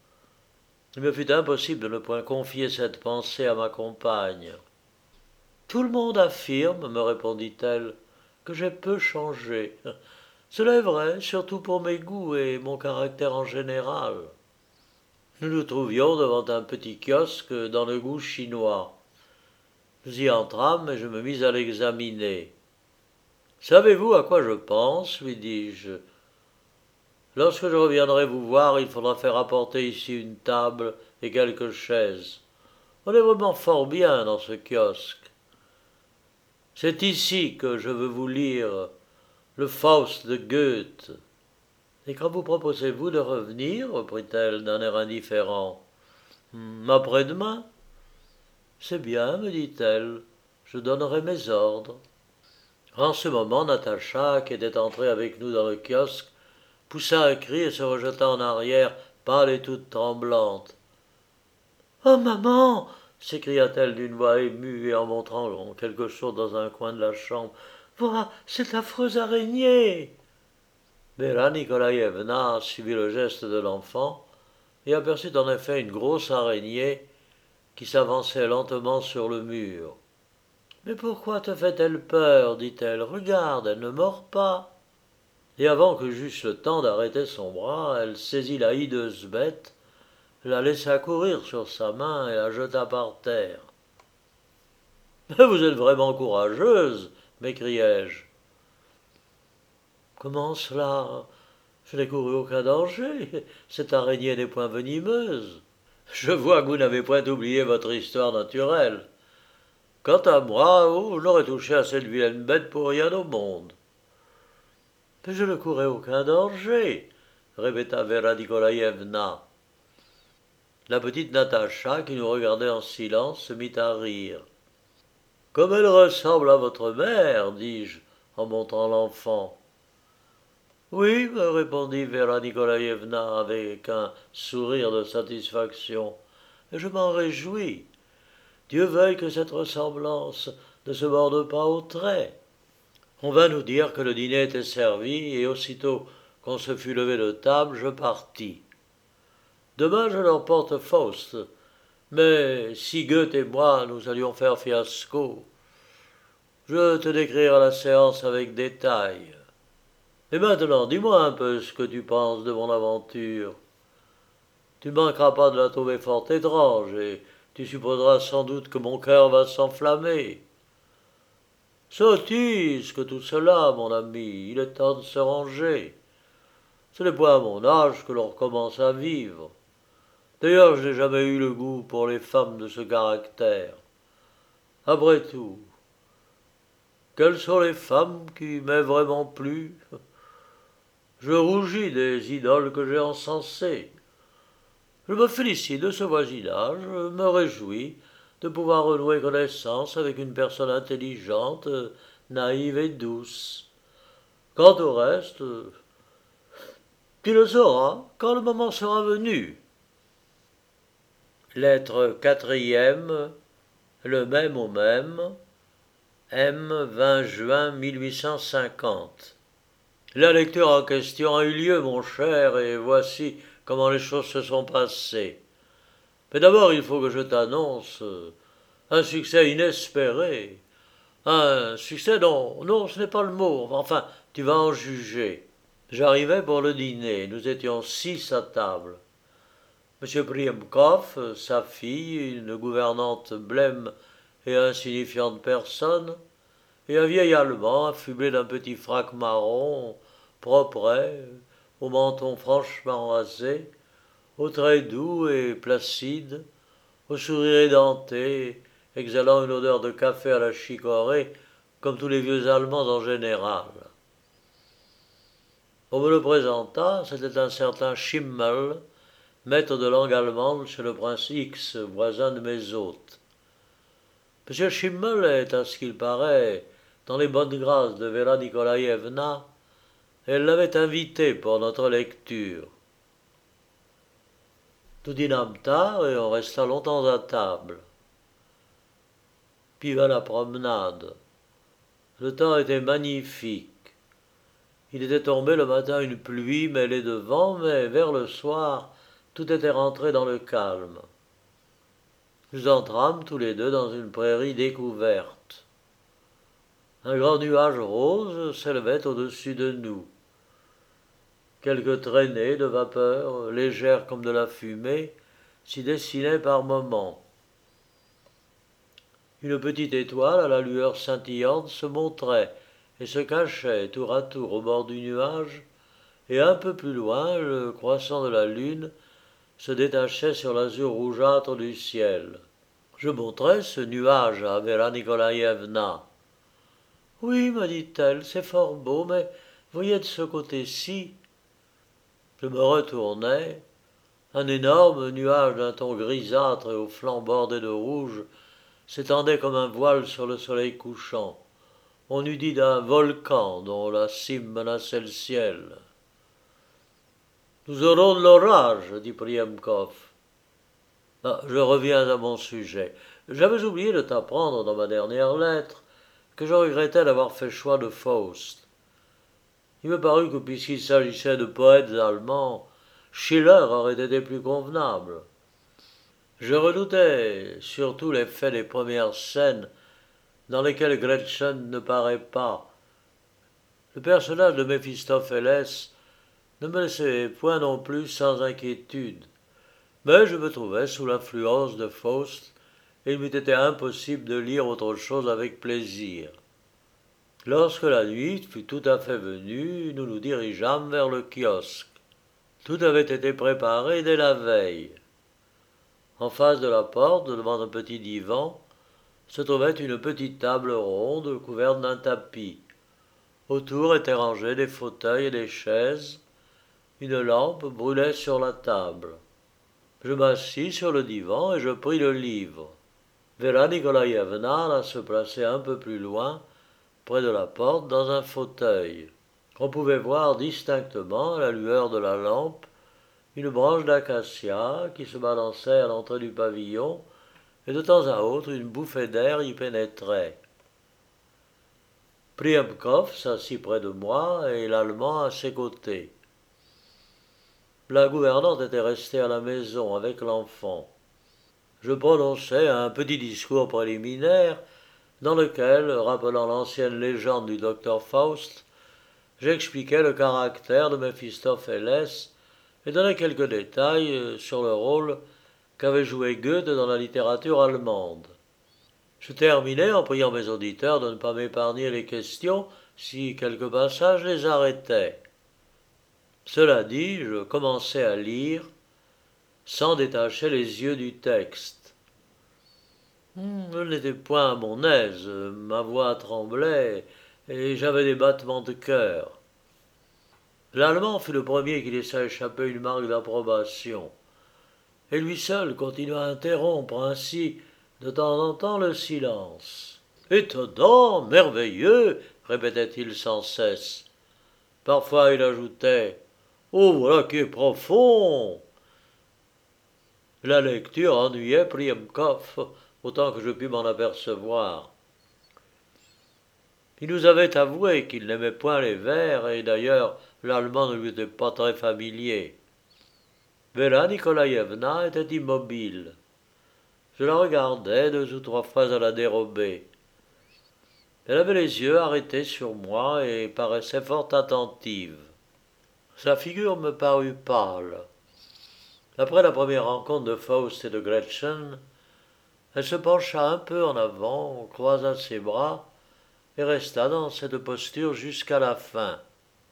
[SPEAKER 1] Il me fut impossible de ne point confier cette pensée à ma compagne. Tout le monde affirme, me répondit-elle, que j'ai peu changé. Cela est vrai, surtout pour mes goûts et mon caractère en général. Nous nous trouvions devant un petit kiosque dans le goût chinois. Nous y entrâmes et je me mis à l'examiner. Savez-vous à quoi je pense? Lui dis-je. Lorsque je reviendrai vous voir, il faudra faire apporter ici une table et quelques chaises. On est vraiment fort bien dans ce kiosque. C'est ici que je veux vous lire le Faust de Goethe. Et quand vous proposez-vous de revenir? Reprit-elle d'un air indifférent. Après-demain? C'est bien, me dit-elle. Je donnerai mes ordres. En ce moment, Natacha, qui était entrée avec nous dans le kiosque, poussa un cri et se rejeta en arrière, pâle et toute tremblante. Oh maman s'écria-t-elle d'une voix émue et en montrant quelque chose dans un coin de la chambre. Vois, cette affreuse araignée. Vera Nikolaïevna suivit le geste de l'enfant et aperçut en effet une grosse araignée qui s'avançait lentement sur le mur. Mais pourquoi te fait-elle peur dit-elle. Regarde, elle ne mord pas. Et avant que j'eusse le temps d'arrêter son bras, elle saisit la hideuse bête, la laissa courir sur sa main et la jeta par terre. Mais vous êtes vraiment courageuse, m'écriai-je. Comment cela? Je n'ai couru aucun danger. Cette araignée n'est point venimeuse. Je vois que vous n'avez point oublié votre histoire naturelle. Quant à moi, je n'aurais touché à cette vilaine bête pour rien au monde. Mais je ne courais aucun danger, répéta Vera Nikolaïevna. La petite Natacha, qui nous regardait en silence, se mit à rire. Comme elle ressemble à votre mère, dis-je, en montrant l'enfant. Oui, me répondit Vera Nikolaïevna avec un sourire de satisfaction, et je m'en réjouis. Dieu veuille que cette ressemblance ne se morde pas au trait. On vint nous dire que le dîner était servi, et aussitôt qu'on se fut levé de table, je partis. Demain, je leur porte Faust, mais si Goethe et moi nous allions faire fiasco, je te décrirai la séance avec détail. Et maintenant, dis-moi un peu ce que tu penses de mon aventure. Tu ne manqueras pas de la trouver fort étrange, et tu supposeras sans doute que mon cœur va s'enflammer. Sottise que tout cela, mon ami, il est temps de se ranger. Ce n'est point à mon âge que l'on recommence à vivre. D'ailleurs, je n'ai jamais eu le goût pour les femmes de ce caractère. Après tout, quelles sont les femmes qui m'aient vraiment plu? Je rougis des idoles que j'ai encensées. Je me félicite de ce voisinage, je me réjouis de pouvoir renouer connaissance avec une personne intelligente, naïve et douce. Quant au reste, tu le sauras quand le moment sera venu. Lettre quatrième, le même au même, M. 20 juin 1850. La lecture en question a eu lieu, mon cher, et voici comment les choses se sont passées. Mais d'abord, il faut que je t'annonce un succès inespéré. Un succès, non, ce n'est pas le mot. Enfin, tu vas en juger. J'arrivais pour le dîner. Nous étions 6 à table. M. Priemkov, sa fille, une gouvernante blême et insignifiante personne, et un vieil Allemand affublé d'un petit frac marron, propre, au menton franchement rasé, aux traits doux et placides, au sourire édenté, exhalant une odeur de café à la chicorée, comme tous les vieux Allemands en général. On me le présenta, c'était un certain Schimmel, maître de langue allemande chez le prince X, voisin de mes hôtes. M. Schimmel est, à ce qu'il paraît, dans les bonnes grâces de Vera Nikolaïevna, et elle l'avait invité pour notre lecture. Nous dînâmes tard et on resta longtemps à table. Puis vint la promenade. Le temps était magnifique. Il était tombé le matin une pluie mêlée de vent, mais vers le soir, tout était rentré dans le calme. Nous entrâmes tous les deux dans une prairie découverte. Un grand nuage rose s'élevait au-dessus de nous. Quelques traînées de vapeur, légères comme de la fumée, s'y dessinaient par moments. Une petite étoile à la lueur scintillante se montrait et se cachait tour à tour au bord du nuage, et un peu plus loin, le croissant de la lune se détachait sur l'azur rougeâtre du ciel. Je montrai ce nuage à Vera Nikolaïevna. Oui, me dit-elle, c'est fort beau, mais voyez de ce côté-ci. Je me retournai. Un énorme nuage d'un ton grisâtre et aux flancs bordés de rouge s'étendait comme un voile sur le soleil couchant. On eût dit d'un volcan dont la cime menaçait le ciel. Nous aurons de l'orage, dit Priemkov. Ah, je reviens à mon sujet. J'avais oublié de t'apprendre dans ma dernière lettre que je regrettais d'avoir fait choix de Faust. Il me parut que puisqu'il s'agissait de poètes allemands, Schiller aurait été plus convenable. Je redoutais surtout l'effet des premières scènes dans lesquelles Gretchen ne paraît pas. Le personnage de Méphistophélès ne me laissait point non plus sans inquiétude, mais je me trouvais sous l'influence de Faust et il m'eût été impossible de lire autre chose avec plaisir. Lorsque la nuit fut tout à fait venue, nous nous dirigeâmes vers le kiosque. Tout avait été préparé dès la veille. En face de la porte, devant un petit divan, se trouvait une petite table ronde couverte d'un tapis. Autour étaient rangés des fauteuils et des chaises. Une lampe brûlait sur la table. Je m'assis sur le divan et je pris le livre. Vera Nikolaïevna alla se placer un peu plus loin, près de la porte, dans un fauteuil. On pouvait voir distinctement, à la lueur de la lampe, une branche d'acacia qui se balançait à l'entrée du pavillon, et de temps à autre une bouffée d'air y pénétrait. Priemkov s'assit près de moi et l'Allemand à ses côtés. La gouvernante était restée à la maison avec l'enfant. Je prononçai un petit discours préliminaire dans lequel, rappelant l'ancienne légende du docteur Faust, j'expliquai le caractère de Méphistophélès et donnai quelques détails sur le rôle qu'avait joué Goethe dans la littérature allemande. Je terminai en priant mes auditeurs de ne pas m'épargner les questions si quelques passages les arrêtaient. Cela dit, je commençai à lire sans détacher les yeux du texte. Je n'étais point à mon aise, ma voix tremblait et j'avais des battements de cœur. L'Allemand fut le premier qui laissa échapper une marque d'approbation, et lui seul continua à interrompre ainsi de temps en temps le silence. Étonnant, merveilleux, répétait-il sans cesse. Parfois il ajoutait oh, voilà qui est profond. La lecture ennuyait Priemkov autant que je pus m'en apercevoir. Il nous avait avoué qu'il n'aimait point les vers, et d'ailleurs l'allemand ne lui était pas très familier. Vera Nikolaïevna était immobile. Je la regardais 2 ou 3 fois à la dérobée. Elle avait les yeux arrêtés sur moi et paraissait fort attentive. Sa figure me parut pâle. Après la première rencontre de Faust et de Gretchen, elle se pencha un peu en avant, croisa ses bras et resta dans cette posture jusqu'à la fin.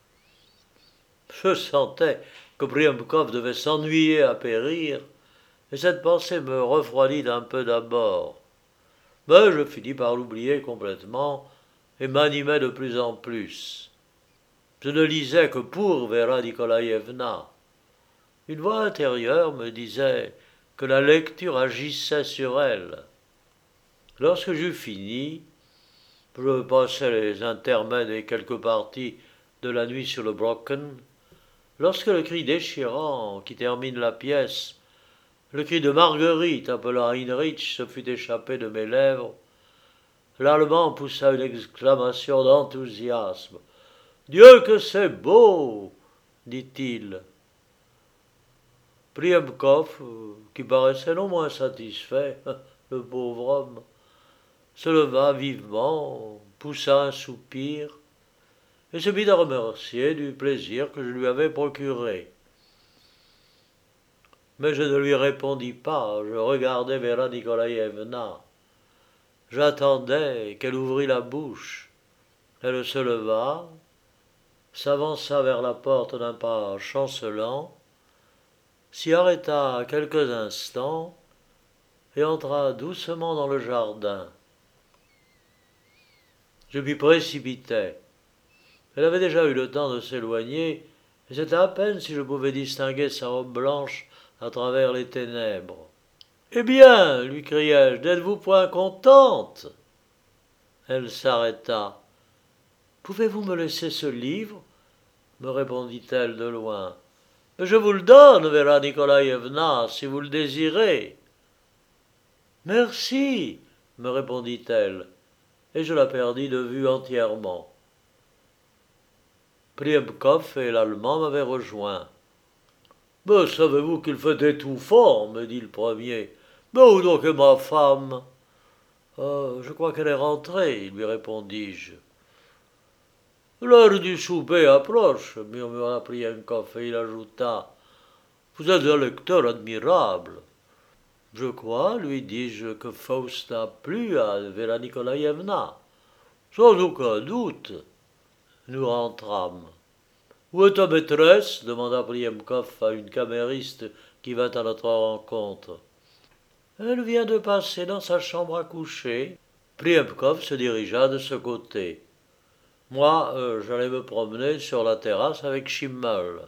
[SPEAKER 1] Je sentais que Priemkov devait s'ennuyer à périr, et cette pensée me refroidit un peu d'abord. Mais je finis par l'oublier complètement et m'animai de plus en plus. Je ne lisais que pour Vera Nikolaïevna. Une voix intérieure me disait que la lecture agissait sur elle. Lorsque j'eus fini, je passai les intermèdes et quelques parties de la nuit sur le Brocken, lorsque le cri déchirant qui termine la pièce, le cri de Marguerite appelant Heinrich se fut échappé de mes lèvres, l'Allemand poussa une exclamation d'enthousiasme. « Dieu que c'est beau !» dit-il. Priemkov, qui paraissait non moins satisfait, le pauvre homme, se leva vivement, poussa un soupir, et se mit à remercier du plaisir que je lui avais procuré. Mais je ne lui répondis pas, je regardais Vera Nikolaïevna. J'attendais qu'elle ouvrît la bouche. Elle se leva, s'avança vers la porte d'un pas chancelant, s'y arrêta quelques instants et entra doucement dans le jardin. Je m'y précipitai. Elle avait déjà eu le temps de s'éloigner, et c'était à peine si je pouvais distinguer sa robe blanche à travers les ténèbres. « Eh bien, lui criai-je, n'êtes-vous point contente ?» Elle s'arrêta. Pouvez-vous me laisser ce livre me répondit-elle de loin. Je vous le donne, Vera Nikolaïevna, si vous le désirez. Merci, me répondit-elle, et je la perdis de vue entièrement. Priemkov et l'Allemand m'avaient rejoint. Mais savez-vous qu'il fait étouffant, me dit le premier. Mais où donc est ma femme? Je crois qu'elle est rentrée, lui répondis-je. L'heure du souper approche, murmura Priemkov, et il ajouta. Vous êtes un lecteur admirable. Je crois, lui dis-je, que Faust a plu à Vera Nikolaïevna. Sans aucun doute. Nous rentrâmes. Où est ta maîtresse demanda Priemkov à une camériste qui vint à notre rencontre. Elle vient de passer dans sa chambre à coucher. Priemkov se dirigea de ce côté. Moi, j'allais me promener sur la terrasse avec Schimmel.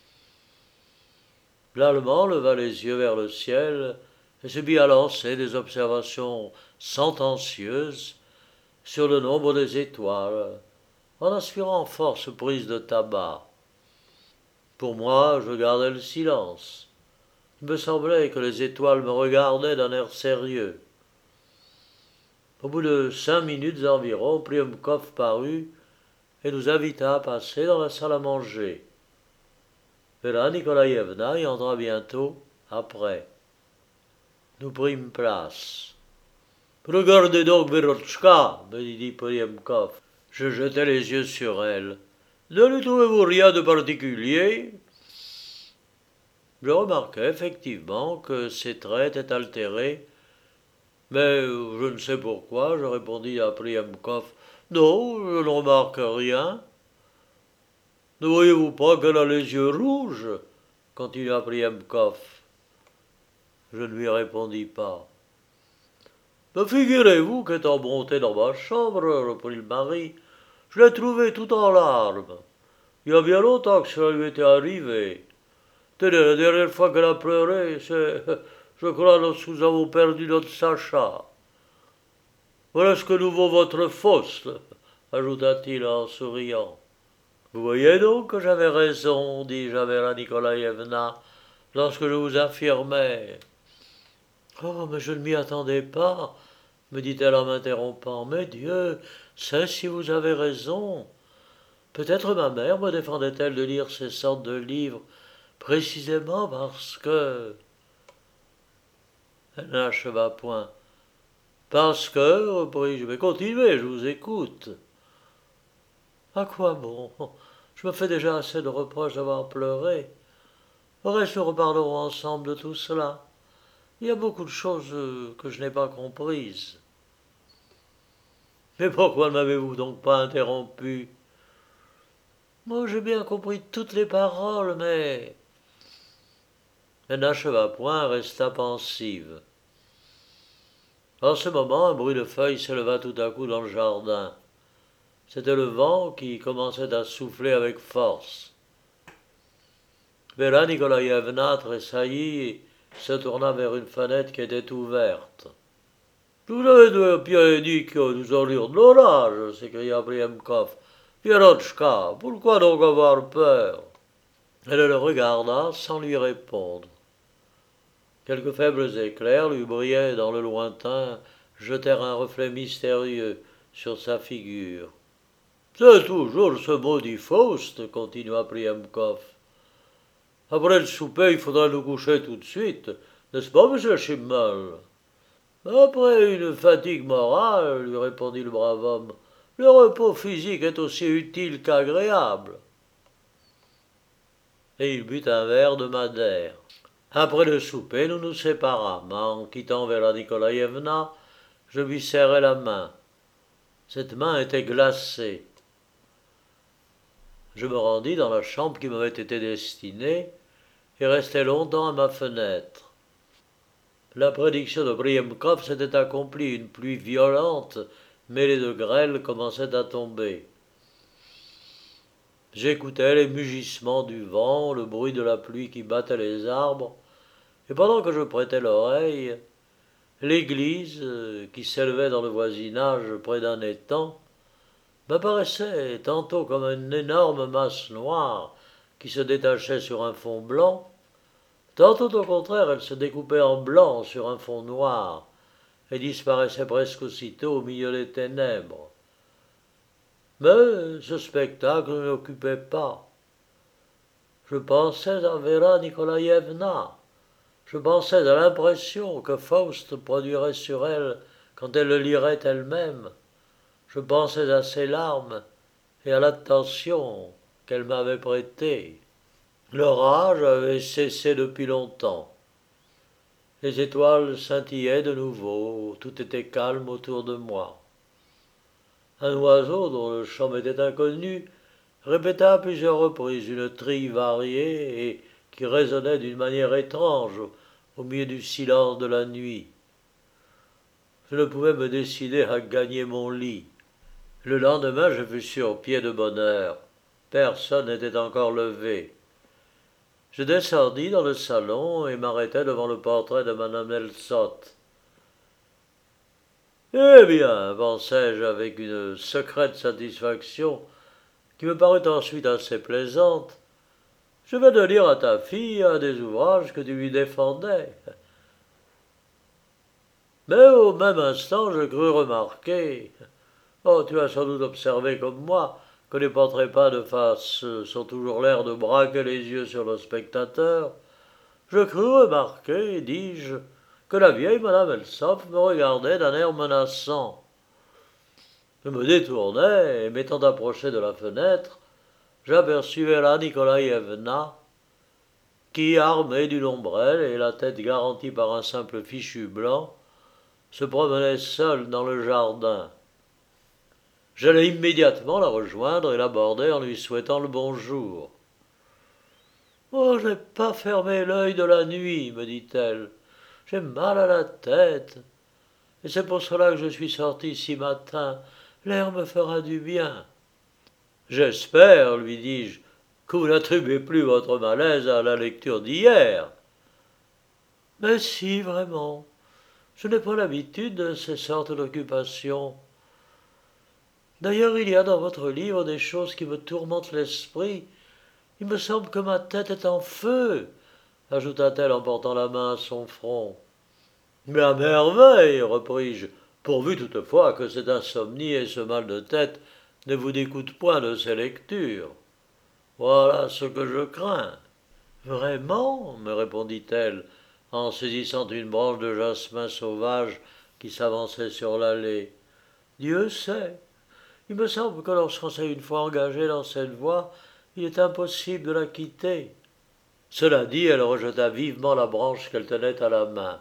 [SPEAKER 1] L'Allemand leva les yeux vers le ciel et se mit à lancer des observations sentencieuses sur le nombre des étoiles, en aspirant force prises de tabac. Pour moi, je gardais le silence. Il me semblait que les étoiles me regardaient d'un air sérieux. Au bout de 5 minutes environ, Priemkov parut et nous invita à passer dans la salle à manger. Vera Nikolaïevna y entra bientôt après. Nous prîmes place. Regardez donc, Verotchka, me dit Priemkov. Je jetai les yeux sur elle. Ne lui trouvez-vous rien de particulier? Je remarquai effectivement que ses traits étaient altérés, mais je ne sais pourquoi, je répondis à Priemkov. Non, je ne remarque rien. Ne voyez-vous pas qu'elle a les yeux rouges? Continua Priemkov. Je ne lui répondis pas. Mais figurez-vous qu'étant monté dans ma chambre, reprit le mari, je l'ai trouvée tout en larmes. Il y a bien longtemps que cela lui était arrivé. Tenez, la dernière fois qu'elle a pleuré, c'est, je crois, lorsque nous avons perdu notre Sacha. Voilà ce que nous vaut votre Faust, ajouta-t-il en souriant. Vous voyez donc que j'avais raison, dis-je à Vera Nikolaïevna, lorsque je vous affirmais. Oh, mais je ne m'y attendais pas, me dit-elle en m'interrompant. Mais Dieu sait si vous avez raison. Peut-être ma mère me défendait-elle de lire ces sortes de livres, précisément parce que... Elle n'acheva point. Parce que, repris-je, mais continuez, je vous écoute. À quoi bon? Je me fais déjà assez de reproches d'avoir pleuré. Au reste, nous reparlerons ensemble de tout cela. Il y a beaucoup de choses que je n'ai pas comprises. Mais pourquoi ne m'avez-vous donc pas interrompu? Moi, j'ai bien compris toutes les paroles, mais... Elle n'acheva point, resta pensive. En ce moment, un bruit de feuilles s'éleva tout à coup dans le jardin. C'était le vent qui commençait à souffler avec force. Vera Nikolaïevna tressaillit et se tourna vers une fenêtre qui était ouverte. Vous avez bien dit que nous aurions de l'orage, s'écria Priemkov. Verotchka, pourquoi donc avoir peur? Elle le regarda sans lui répondre. Quelques faibles éclairs lui brillaient dans le lointain, jetèrent un reflet mystérieux sur sa figure. C'est toujours ce maudit Faust, continua Priemkov. Après le souper, il faudra nous coucher tout de suite, n'est-ce pas, monsieur Schimmel? Après une fatigue morale, lui répondit le brave homme, le repos physique est aussi utile qu'agréable. Et il but un verre de madère. Après le souper, nous nous séparâmes. En quittant Vera Nikolaïevna, je lui serrai la main. Cette main était glacée. Je me rendis dans la chambre qui m'avait été destinée et restai longtemps à ma fenêtre. La prédiction de Priemkov s'était accomplie. Une pluie violente, mêlée de grêle, commençait à tomber. J'écoutais les mugissements du vent, le bruit de la pluie qui battait les arbres, et pendant que je prêtais l'oreille, l'église, qui s'élevait dans le voisinage près d'un étang, m'apparaissait tantôt comme une énorme masse noire qui se détachait sur un fond blanc, tantôt au contraire elle se découpait en blanc sur un fond noir et disparaissait presque aussitôt au milieu des ténèbres. Mais ce spectacle ne m'occupait pas. Je pensais à Vera Nikolaïevna. Je pensais à l'impression que Faust produirait sur elle quand elle le lirait elle-même. Je pensais à ses larmes et à l'attention qu'elle m'avait prêtée. L'orage avait cessé depuis longtemps. Les étoiles scintillaient de nouveau, tout était calme autour de moi. Un oiseau dont le chant m'était inconnu répéta à plusieurs reprises une trille variée et qui résonnait d'une manière étrange au milieu du silence de la nuit. Je ne pouvais me décider à gagner mon lit. Le lendemain, je fus sur pied de bonne heure. Personne n'était encore levé. Je descendis dans le salon et m'arrêtai devant le portrait de madame Elsott. Eh bien, pensai-je avec une secrète satisfaction qui me parut ensuite assez plaisante, je vais de lire à ta fille un des ouvrages que tu lui défendais. Mais au même instant, je crus remarquer, oh, tu as sans doute observé comme moi, que les portraits peints de face sont toujours l'air de braquer les yeux sur le spectateur. Je crus remarquer, dis-je, que la vieille madame Elsop me regardait d'un air menaçant. Je me détournai, et m'étant approché de la fenêtre, j'aperçus Vera Nikolaïevna, qui, armée d'une ombrelle et la tête garantie par un simple fichu blanc, se promenait seule dans le jardin. J'allai immédiatement la rejoindre et l'aborder en lui souhaitant le bonjour. Oh, je n'ai pas fermé l'œil de la nuit, me dit-elle. J'ai mal à la tête. Et c'est pour cela que je suis sortie si matin. L'air me fera du bien. J'espère, lui dis-je, que vous n'attribuez plus votre malaise à la lecture d'hier. Mais si, vraiment. Je n'ai pas l'habitude de ces sortes d'occupations. D'ailleurs, il y a dans votre livre des choses qui me tourmentent l'esprit. Il me semble que ma tête est en feu, ajouta-t-elle en portant la main à son front. Mais à merveille, repris-je, pourvu toutefois que cette insomnie et ce mal de tête ne vous dégoûtent point de ces lectures. Voilà ce que je crains. Vraiment, me répondit-elle, en saisissant une branche de jasmin sauvage qui s'avançait sur l'allée. Dieu sait. Il me semble que lorsqu'on s'est une fois engagé dans cette voie, il est impossible de la quitter. Cela dit, elle rejeta vivement la branche qu'elle tenait à la main.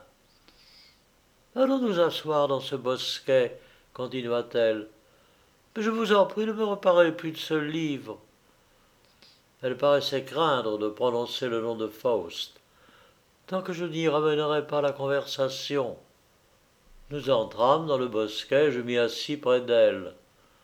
[SPEAKER 1] Allons nous asseoir dans ce bosquet, continua-t-elle. Mais je vous en prie, ne me reparlez plus de ce livre. Elle paraissait craindre de prononcer le nom de Faust, tant que je n'y ramènerais pas la conversation. Nous entrâmes dans le bosquet, je m'y assis près d'elle.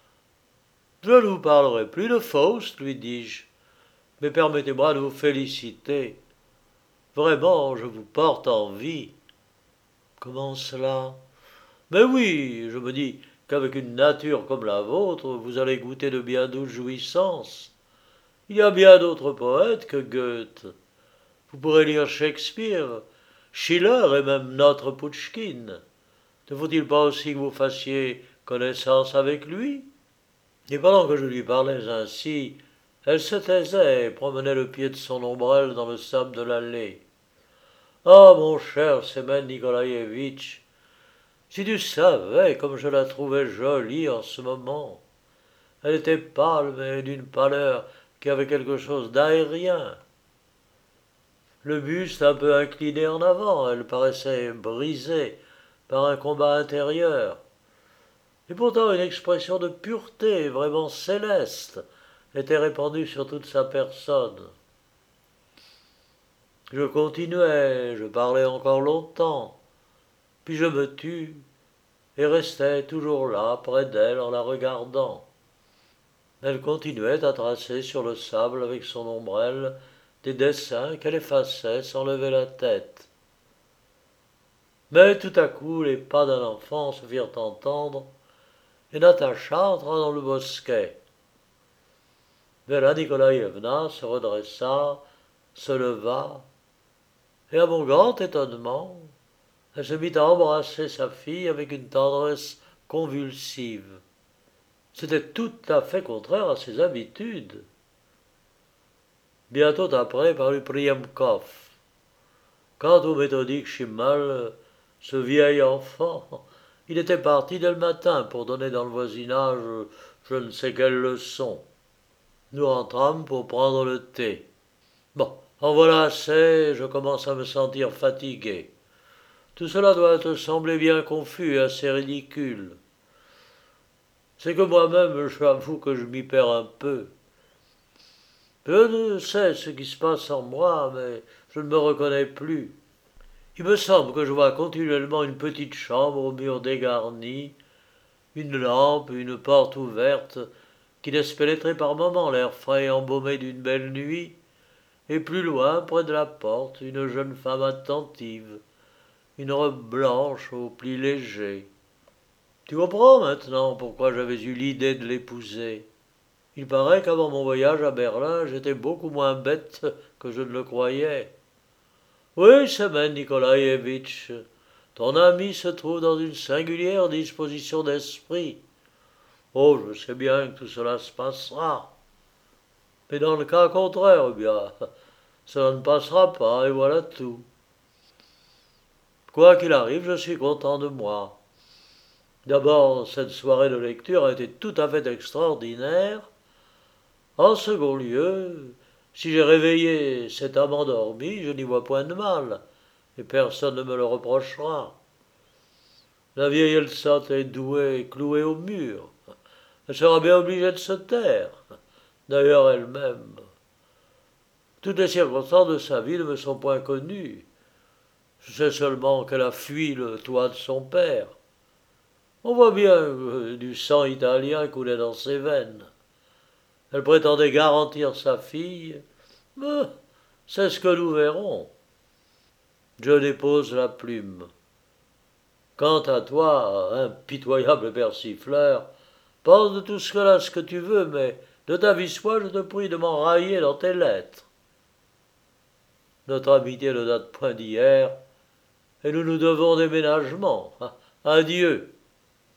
[SPEAKER 1] Je ne vous parlerai plus de Faust, lui dis-je, mais permettez-moi de vous féliciter. Vraiment, je vous porte envie. Comment cela? Mais oui, je me dis qu'avec une nature comme la vôtre, vous allez goûter de bien douces jouissances. Il y a bien d'autres poètes que Goethe. Vous pourrez lire Shakespeare, Schiller et même notre Pouchkine. Ne faut-il pas aussi que vous fassiez connaissance avec lui? Et pendant que je lui parlais ainsi, elle se taisait et promenait le pied de son ombrelle dans le sable de l'allée. Ah, mon cher Semen Nikolaïevitch, si tu savais comme je la trouvais jolie en ce moment. Elle était pâle, mais d'une pâleur qui avait quelque chose d'aérien. Le buste un peu incliné en avant, elle paraissait brisée par un combat intérieur. Et pourtant une expression de pureté vraiment céleste était répandue sur toute sa personne. Je continuai, je parlais encore longtemps, puis je me tus et restai toujours là, près d'elle, en la regardant. Elle continuait à tracer sur le sable avec son ombrelle des dessins qu'elle effaçait sans lever la tête. Mais tout à coup les pas d'un enfant se firent entendre, et Natacha entra dans le bosquet. Vera Nikolaïevna se redressa, se leva, et à mon grand étonnement, elle se mit à embrasser sa fille avec une tendresse convulsive. C'était tout à fait contraire à ses habitudes. Bientôt après parut Priemkov. Quant au méthodique Schimmel, ce vieil enfant, il était parti dès le matin pour donner dans le voisinage je ne sais quelle leçon. Nous entrâmes pour prendre le thé. Bon, en voilà assez, je commence à me sentir fatigué. Tout cela doit te sembler bien confus et assez ridicule. C'est que moi-même, j'avoue que je m'y perds un peu. Je ne sais ce qui se passe en moi, mais je ne me reconnais plus. Il me semble que je vois continuellement une petite chambre aux murs dégarnis, une lampe, une porte ouverte, qui laisse pénétrer par moments l'air frais et embaumé d'une belle nuit, et plus loin, près de la porte, une jeune femme attentive, une robe blanche aux plis légers. Tu comprends maintenant pourquoi j'avais eu l'idée de l'épouser. Il paraît qu'avant mon voyage à Berlin, j'étais beaucoup moins bête que je ne le croyais. Oui, Semen Nikolaïevitch, ton ami se trouve dans une singulière disposition d'esprit. Oh, je sais bien que tout cela se passera. Mais dans le cas contraire, eh bien, cela ne passera pas, et voilà tout. Quoi qu'il arrive, je suis content de moi. D'abord, cette soirée de lecture a été tout à fait extraordinaire. En second lieu, si j'ai réveillé cet âme endormie, je n'y vois point de mal, et personne ne me le reprochera. La vieille Elsa est douée et clouée au mur. Elle sera bien obligée de se taire. D'ailleurs, elle-même. Toutes les circonstances de sa vie ne me sont point connues. Je sais seulement qu'elle a fui le toit de son père. On voit bien que du sang italien coulait dans ses veines. Elle prétendait garantir sa fille, mais c'est ce que nous verrons. Je dépose la plume. Quant à toi, impitoyable persifleur, pense de tout cela ce que tu veux, mais de ta vie soit, je te prie de m'en railler dans tes lettres. Notre amitié ne date point d'hier, et nous nous devons déménagement. Adieu.